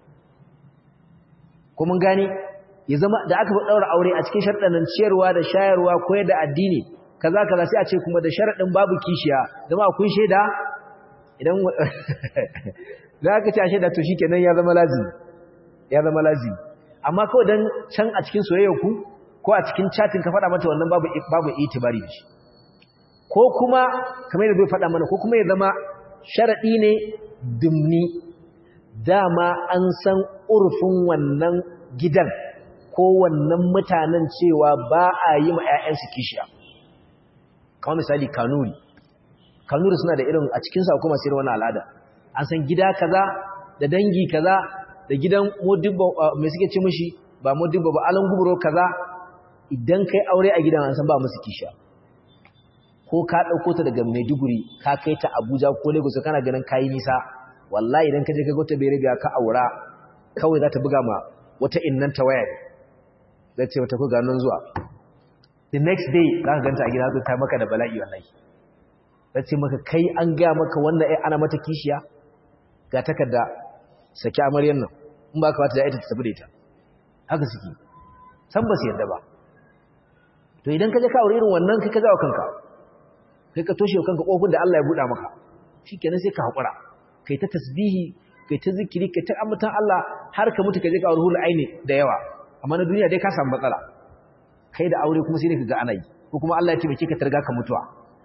kuma gane ya zama da aka daura aure a cikin sharɗan ciyarwa da shayarwa koyar da addini kaza sai a ce kuma da sharadin babu kishiya zama kun sheda idan za ka ci a shaida to shikenan ya zama lazimi amma kawai dan can a cikin soyayyar ku ko a cikin chatting ka faɗa mata wannan babu itibari da shi ko kuma kamar yadda bai faɗa mana ko kuma ya zama sharadi ne dimni dama an san urfin wannan gidan ko wannan mutanen cewa ba a yi ma 'ya'yansu kishiya kamar misali kanuri suna da irin a cikin sa kuma sai wannan al'ada an san gida kaza da dangi kaza da gidan modibbo mai suke ce mishi ba modibbo ba alan guburo kaza idan kai aure a gidan an san ba musu kishiya ko ka dauko ta daga Maiduguri ka kai ta Abuja ko Lagos kana ganin kai nisa wallahi idan ka je ka ga ta Bere ka aura kawai za ta buga ma wata innan ta waya zai ce wata ko ga nan zuwa the next day za ka ganta a gida zo ta maka da bala'i wallahi zai ce maka kai an ga maka wannan ai ana mata kishiya ga takarda saki amaryan nan in ba ka wata da ita ta tafi da ita haka suke san ba su yarda ba to idan ka je ka aure irin wannan kai ka zawo kanka kai ka toshe kanka kofin da Allah ya buɗa maka shikenan sai ka hakura kai ta tasbihi kai ta zikiri kai ta ambatan Allah har ka mutu ka je ka aure hul aini da yawa amma na duniya dai ka samu matsala kai da aure kuma sai ne kaga ana yi ko kuma Allah ya taimake ka targa ka mutuwa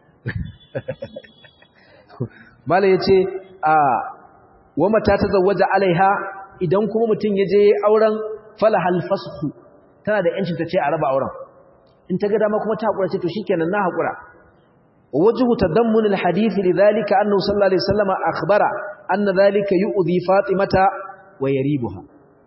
mala yace wa mata tazawwaja alaiha idan kuma mutun yaje auren falahal fasxu tana da yancin ta ce a raba auren in ta ga dama kuma ta hakura ce to shikenan na hakura wajhu tadammun alhadith lidhalika annahu sallallahu alaihi wasallam akhbara anna dhalika yu'dhi fatimata wa yaribuha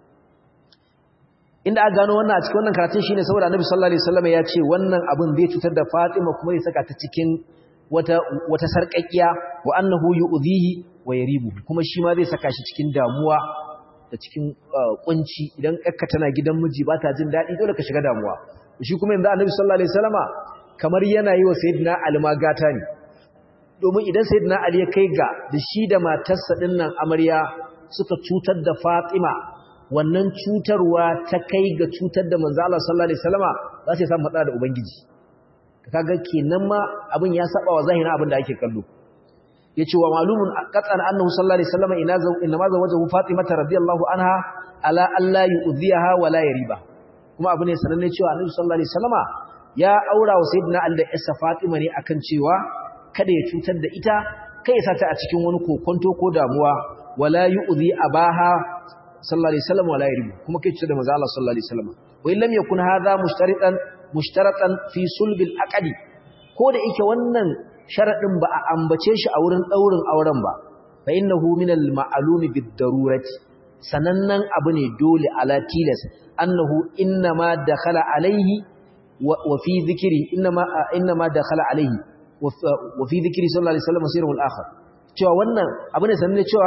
inda aka gano wannan a cikin wannan karatun shine saboda annabi sallallahu alaihi wasallam ya ce wannan abin zai cutar da Fatima kuma zai saka ta cikin wata sarƙaƙiya wa annahu yu'dhihi wa yaribuhu kuma shi ma zai saka shi cikin damuwa da cikin kunci idan kakka tana gidan miji ba ta jin daɗi dole ka shiga damuwa shi kuma yanzu annabi sallallahu alaihi wasallama kamar yana yi wa sayyidina Ali ma gata ne domin idan sayyidina Ali ya kai ga da shi da matarsa dinnan amarya suka cutar da Fatima wannan cutarwa ta kai ga cutar da manzo Allah sallallahu alaihi wasallama za su samu matsala da ubangiji kaga kenan ma abin ya saba wa zahirin abin da ake kallo yace wa malumun qatan annahu sallallahu alaihi wasallama inna ma zawajahu Fatima radiyallahu anha ala alla yu'dhiha wa la yariba kuma abu ne sananne cewa annabi sallallahu alaihi wasallama ya aura wa sayyidina Ali da Isa Fatima ne akan cewa kada ya cutar da ita kai ya sata a cikin wani kokonto ko damuwa wala yu'dhi abaha sallallahu alaihi wasallam wala yaribu kuma kai cutar da manzo Allah sallallahu alaihi wasallam wa illam yakun hadha mushtaratan fi sulbil aqdi ko da yake wannan sharadin ba a ambace shi a wurin daurin auren ba fa innahu min al ma'lumi bid darurati sanannan abu ne dole ala tilas annahu inma dakhala alaihi wa fi dhikri inma dakhala alaihi wa fi dhikri sallallahu alaihi wasallam sirrul akhar cewa wannan abu ne sananne cewa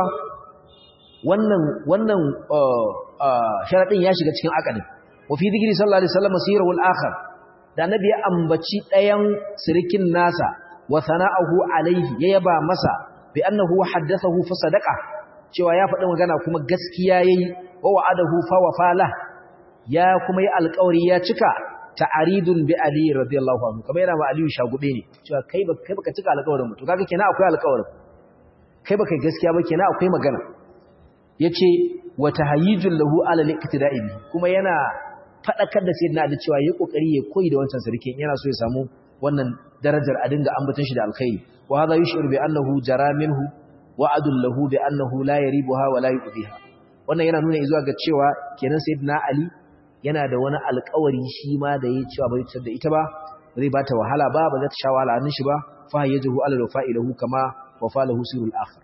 wannan sharadin ya shiga cikin aqdin wa fi dhikri sallallahu alaihi wasallam sirrul akhar da nabi ya ambaci dayan sirikin nasa wa sana'ahu alaihi ya yaba masa bi annahu haddathahu fa sadaqa cewa ya faɗi magana kuma gaskiya yayi wa wa'adahu fa wafala ya kuma yi alƙawari ya cika ta'aridun bi ali radiyallahu anhu kamar yana ma aliyu shagube ne cewa kai baka cika alƙawarin mutu kaga kenan akwai alƙawarin kai baka gaskiya ba kenan akwai magana yace wa tahayyijul lahu ala al-iqtida'i kuma yana fadakar da sayyidina da cewa yayi kokari ya koyi da wancan sarkin yana so ya samu wannan darajar a dinga ambaton shi da alkhairi wa hadha yush'iru bi annahu jara minhu wa'adun lahu bi annahu la yaribuha wa la yu'dhiha wannan yana nuna zuwa ga cewa kenan sayyidina ali yana da wani alƙawari shi ma da yayi cewa bai tsar da ita ba zai bata wahala ba za ta sha wahala hannun shi ba fa yajuhu ala wafa'ilahu kama wafalahu sirrul akhir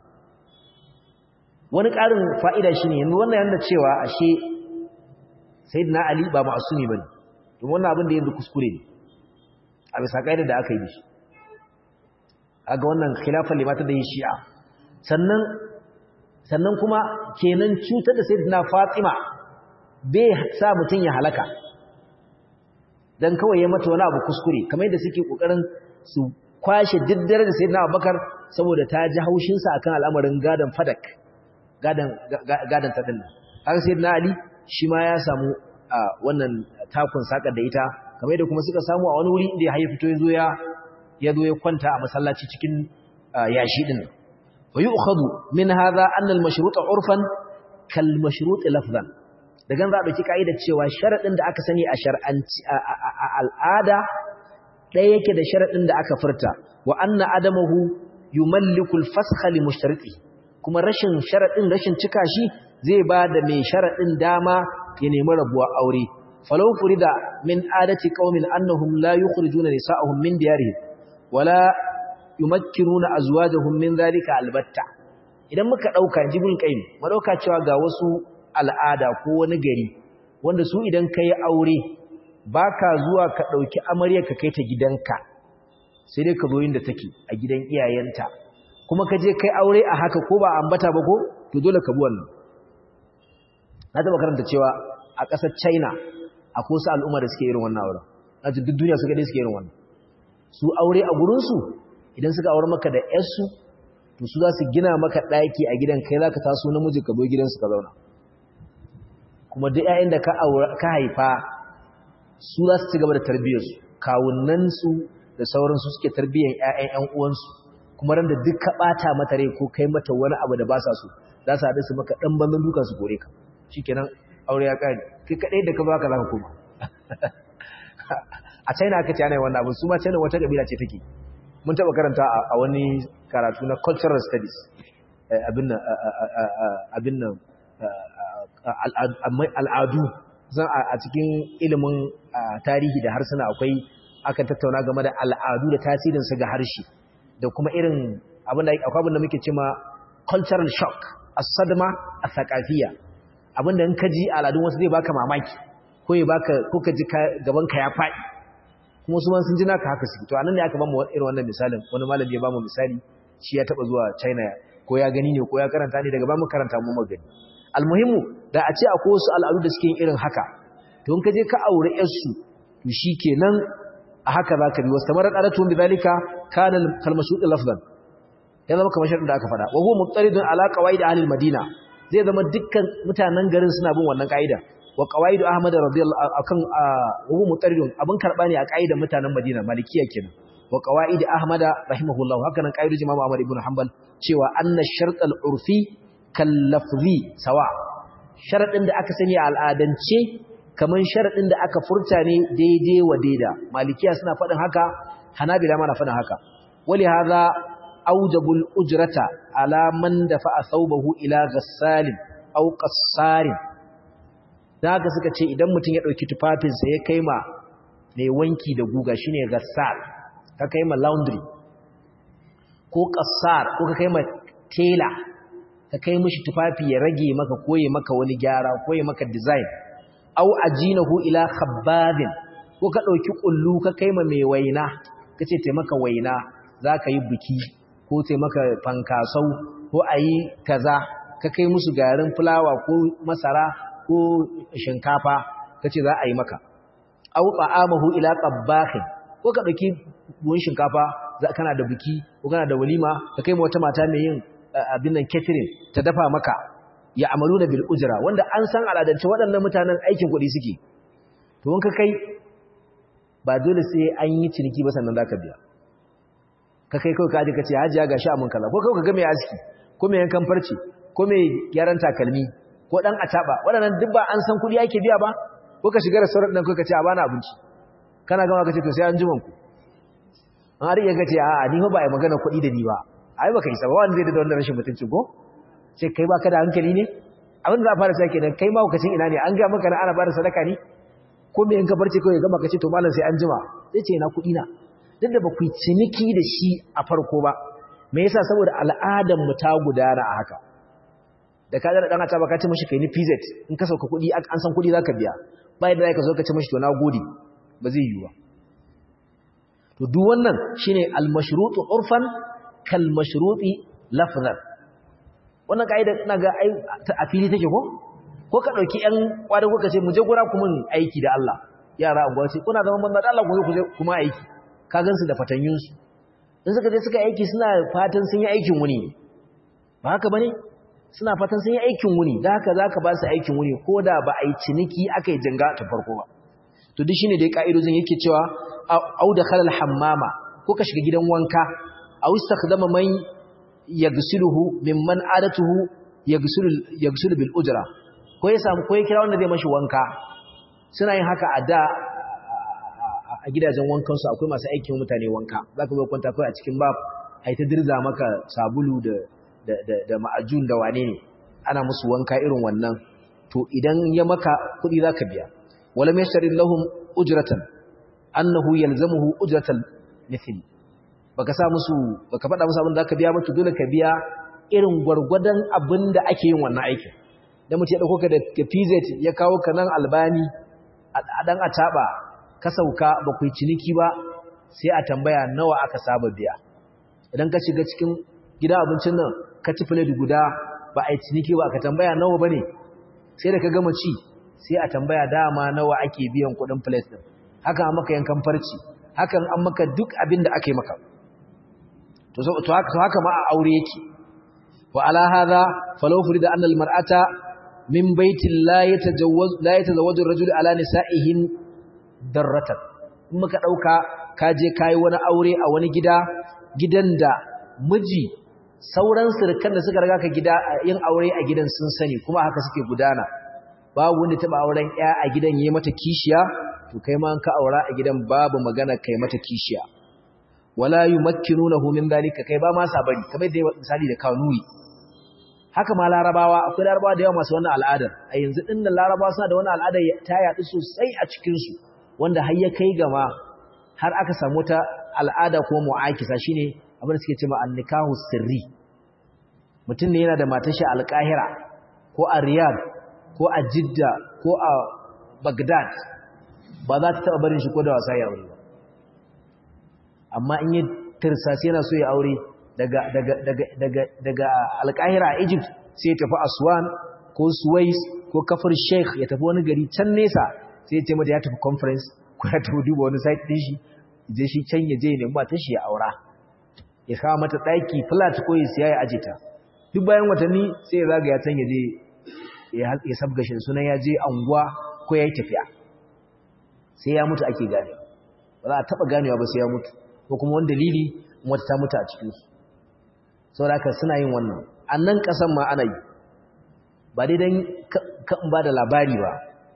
wani ƙarin fa'ida shine yanzu wannan yana cewa ashe sayyidina ali ba ma'sumi bane to wannan abin da yanzu kuskure ne a bisa kaidar da aka yi shi aga wannan khilafan limata da yin shi'a sannan kuma kenan cutar da sayyidina Fatima bai sa mutun ya halaka dan kawai ya mata wani abu kuskure kamar yadda suke kokarin su kwashe diddare da sayyidina Abubakar saboda ta ji haushin sa akan al'amarin gadan fadak gadan ta dinnan haka sayyidina Ali shi ma ya samu wannan takun sakar da ita kamar yadda kuma suka samu a wani wuri inda ya fito ya zo ya kwanta a masallaci cikin yashi din wa yu'khadhu min hadha anna al-mashrut 'urfan kal mashrut lafzan daga za a dauki kaidar cewa sharadin da aka sani a shar'anci a al'ada ɗaya yake da sharadin da aka furta wa anna adamahu yumalliku al-fasakha li mushtariti kuma rashin cika shi zai ba da mai sharadin dama ya nemi rabuwa aure falau furida min adati qaumin annahum la yukhrijuna nisa'ahum min diyarihim wala yumakkinuna azwajahum min dhalika albatta idan muka dauka jibul qaim mu dauka cewa ga wasu al'ada ko wani gari wanda su idan kai aure baka zuwa ka dauki amarya ka kai ta gidanka sai dai ka zo inda take a gidan iyayenta kuma ka je kai aure a haka ko ba ambata ba ko to dole ka bi wannan na taba karanta cewa a ƙasar China akwai wasu al'umma da suke irin wannan auren a duk duniya suka dai suke irin wannan su aure a gurin su idan suka aure maka da ƴarsu to su za su gina maka ɗaki a gidan kai zaka taso namiji ka zo gidansu ka zauna kuma duk ƴaƴan da ka haifa su za su ci gaba da tarbiyyarsu kawunnansu da sauransu suke tarbiyyar ƴaƴan ƴan uwansu kuma ran da duk ka ɓata mata rai ko kai mata wani abu da ba sa so za su haɗu su maka ɗan banzan dukan su kore ka shikenan aure ya ƙare kai kaɗai da ka zo haka za ka koma a China aka ce ana yin wannan abu su ma China wata ƙabila ce take mun taɓa karanta a wani karatu na cultural studies abin nan al'adu zan a cikin ilimin tarihi da harsuna akwai aka tattauna game da al'adu da tasirinsu ga harshe da kuma irin abin da muke cema cultural shock as-sadma as-saqafiyya abinda in ka ji al'adun wasu zai baka mamaki ko ka ji gaban ka ya faɗi kuma su sun ji naka haka suke to anan ne aka ba mu irin wannan misalin wani malami ya ba mu misali shi ya taba zuwa China ko ya gani ne ko ya karanta ne daga ba mu karanta mu magani almuhimmu da a ce akwai wasu al'adu da suke irin haka to in ka je ka aure yarsu to shikenan a haka zaka bi wasu tamarat alatun bidalika kana kalmashud lafzan ya zama kamar sharadin da aka fada wa huwa muttaridun ala qawaid ahli madina zai zama dukkan mutanen garin suna bin wannan kaida wa qawaid ahmad radiyallahu akan wa huwa muttaridun abun karba ne a kaidan mutanen madina malikiya kenan wa qawaid ahmad rahimahullah haka nan qaidul imam ahmad ibn hanbal cewa anna shart al-urfi kal lafzi sawa sharadin da aka sani a al'adance kaman sharadin da aka furta ne daidai wa daida malikiya suna fadin haka hanabila ma na fadin haka wali hadha awjabul ujrata ala man dafa thawbahu ila ghassalin aw qassarin daga suka ce idan mutum ya dauki tufafinsa ya kaima mai wanki da guga shine ghassal ka kaima laundry ko qassar ko ka kaima tela ka kai mishi tufafi ya rage maka koye maka wani gyara koye maka design aw ajinahu ila khabbadin ko ka dauki kullu ka kaima mai waina kace taimaka waina zaka yi biki ko taimaka fankasau ko ayi kaza ka kai musu garin fulawa ko masara ko shinkafa kace za a yi maka aw ta'amahu ila tabbakhin ko ka dauki buhun shinkafa kana da biki ko kana da walima ka kai wata mata mai yin abin nan catering ta dafa maka ya amaluna bil ujra wanda an san aladance waɗannan mutanen aikin kuɗi suke to in ka kai ba dole sai an yi ciniki ba sannan zaka biya ka kai kawai kaje kace hajiya gashi amun kaza ko kawai ka ga mai aski ko mai yankan farce ko mai gyaran takalmi ko dan ataba waɗannan duk ba an san kuɗi ake biya ba ko ka shiga restaurant din ko ka ce a bana abinci kana gama kace to sai an jiman ku an har iya kace a'a ni fa ba ai magana kuɗi da ni ba ai baka isa ba wanda zai da wannan rashin mutunci ko sai kai baka da hankali ne abin da za a fara sai kenan kai ma lokacin ina ne an ga maka na ana bada sadaka ne ko me yanka barci kawai gama kace to mallan sai an jima sai ce ina kuɗi na duk da ba ku ciniki da shi a farko ba me yasa saboda al'adar mu ta gudana a haka da ka da dan ata baka ce mishi kai ni PZ in ka sauka kuɗi an san kuɗi zaka biya bai da zaka zo ka ce mishi to na gode ba zai yi ba to duk wannan shine al-mashrutu urfan kal mashruti lafzan wannan kaida ina ga ai a fili take ko ko ka dauki ƴan kwada ko ka ce mu je gura ku mun aiki da Allah yara anguwa ce kuna zaman banza da Allah ku je kuma aiki ka gansu da fatanyun su in suka je suka aiki suna fatan sun yi aikin wuni ba haka bane suna fatan sun yi aikin wuni da haka zaka ba su aikin wuni koda ba a yi ciniki akai janga ta farko ba to duk shine dai ka'idojin yake cewa au da khalal hammama ko ka shiga gidan wanka au istakhdama man yaghsiluhu mimman adatuhu yaghsilu bil ujra ko ya samu ko ya kira wanda zai mashi wanka suna yin haka a da a gidajen wankan su akwai masu aikin mutane wanka zaka zo kwanta kai a cikin bab ai ta dirza maka sabulu da ma'ajun da wane ne ana musu wanka irin wannan to idan ya maka kudi zaka biya wala yashri lahum ujratan annahu yalzamuhu ujratal mithl baka faɗa musu abin da zaka biya ba to dole ka biya irin gwargwadon abin da ake yin wannan aikin dan mutum ya dauko ka da PZ ya kawo ka nan Albani a dan ataba ka sauka ba ku ciniki ba sai a tambaya nawa aka saba biya idan ka shiga cikin gida abincin nan ka ci plate guda ba a yi ciniki ba ka tambaya nawa bane sai da ka gama ci sai a tambaya dama nawa ake biyan kuɗin plate din haka an maka yankan farci hakan an maka duk abin da ake maka to haka ma a aure yake wa ala hadha falau furida anna al mar'ata min baitin la yatazawwaju ar-rajul ala nisa'ihin darratan in muka dauka kaje kai wani aure a wani gidan da miji sauran sirkan da suka riga ka gida yin aure a gidan sun sani kuma haka suke gudana babu wanda taba auren ya a gidan yayi mata kishiya to kai ma an ka aura a gidan babu magana kai mata kishiya wala yumakkinunahu min dalika kai ba ma sabari kamar da misali da kanuri haka ma larabawa akwai larabawa da yawa masu wannan al'adar a yanzu din nan larabawa suna da wannan al'adar ta yadu sosai a cikin su wanda har ya kai gama har aka samu ta al'ada ko mu'akisa shine abin da suke cewa an-nikahu sirri mutum ne yana da matar shi al-Qahira ko a Riyadh ko a Jidda ko a Baghdad ba za ta taba barin shi ko da wasa ya aure ba amma in yi tirsasi yana so ya aure daga Al-Qahira a Egypt sai ya tafi Aswan ko Suwais ko Kafr Sheikh ya tafi wani gari can nesa sai ya ce mata ya tafi conference ko ya tafi duba wani site din shi je shi can ya je ne ba ta shi ya aura ya kawo mata daki flat ko ya siya ya aje ta duk bayan watanni sai ya zaga ya can ya je ya sabga shi sunan ya je anguwa ko ya yi tafiya sai ya mutu ake gane ba za a taba ganewa ba sai ya mutu ko kuma wani dalili wata ta mutu a cikinsu saboda haka suna yin wannan a nan ƙasan ma ana yi ba dai don kan ba da labari ba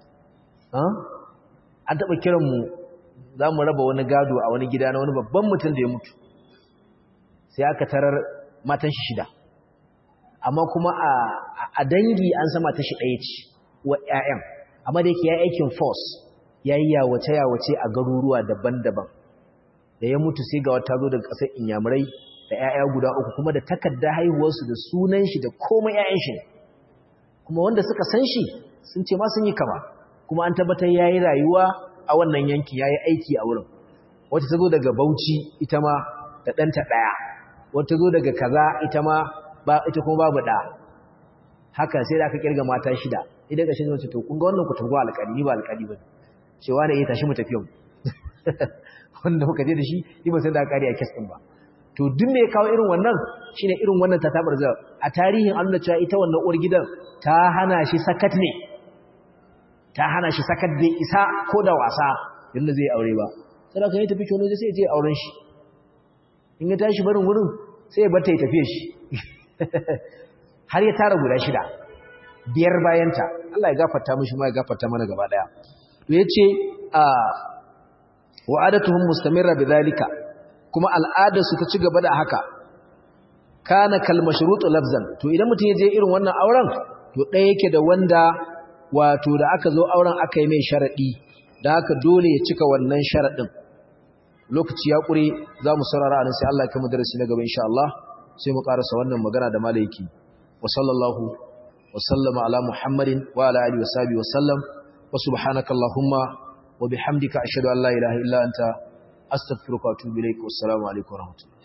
an taɓa kiranmu za mu raba wani gado a wani gida na wani babban mutum da ya mutu sai aka tarar matan shi 6 amma kuma a dangi an sama ta shi ɗaya ce wa 'ya'yan amma da yake ya aikin force ya yi yawace a garuruwa daban-daban da ya mutu sai ga wata zo daga ƙasar Inyamurai da ƴaƴa guda 3 kuma da takarda haihuwarsu da sunan shi da komai ƴaƴan shi kuma wanda suka san shi sun ce ma sun yi kama kuma an tabbatar yayi rayuwa a wannan yanki yayi aiki a wurin wata ta zo daga Bauchi ita ma da ɗanta ɗaya wata zo daga kaza ita ma ita kuma babu ɗa haka sai da aka kirga mata 6 idan ka shi ne to kun ga wannan ku tago alƙali ni ba alƙali ba cewa ne ya tashi mu tafi mu wanda muka je da shi ni ba sai da kare a kes din ba to duk me ya kawo irin wannan shine irin wannan ta tabarza a tarihin an nuna cewa ita wannan uwar gidan ta hana shi sakat ne ta hana shi sakat da isa ko da wasa yanda zai aure ba sai da kan yi tafi tono sai ya je auren shi in ya tashi barin wurin sai ya bata ya tafiye shi har ya tara guda 6 biyar bayanta Allah ya gafarta mishi ma ya gafarta mana gaba daya to yace wa'adatuhum mustamirra bidhalika kuma al'ada su ta ci gaba da haka kana kal mashrutu lafzan to idan mutun yaje irin wannan auren to ɗaya yake da wanda wato da aka zo auren aka yi mai sharadi da haka dole ya cika wannan sharadin lokaci ya kure zamu saurara anan sai Allah ya kama darasi na gaba insha Allah sai mu karasa wannan magana da malaiki wa sallallahu wa sallama ala muhammadin wa ala alihi wa sahbihi wa sallam wa subhanakallahumma وبحمدك أشهد أن لا إله إلا أنت أستغفرك وأتوب إليك والسلام عليكم ورحمة الله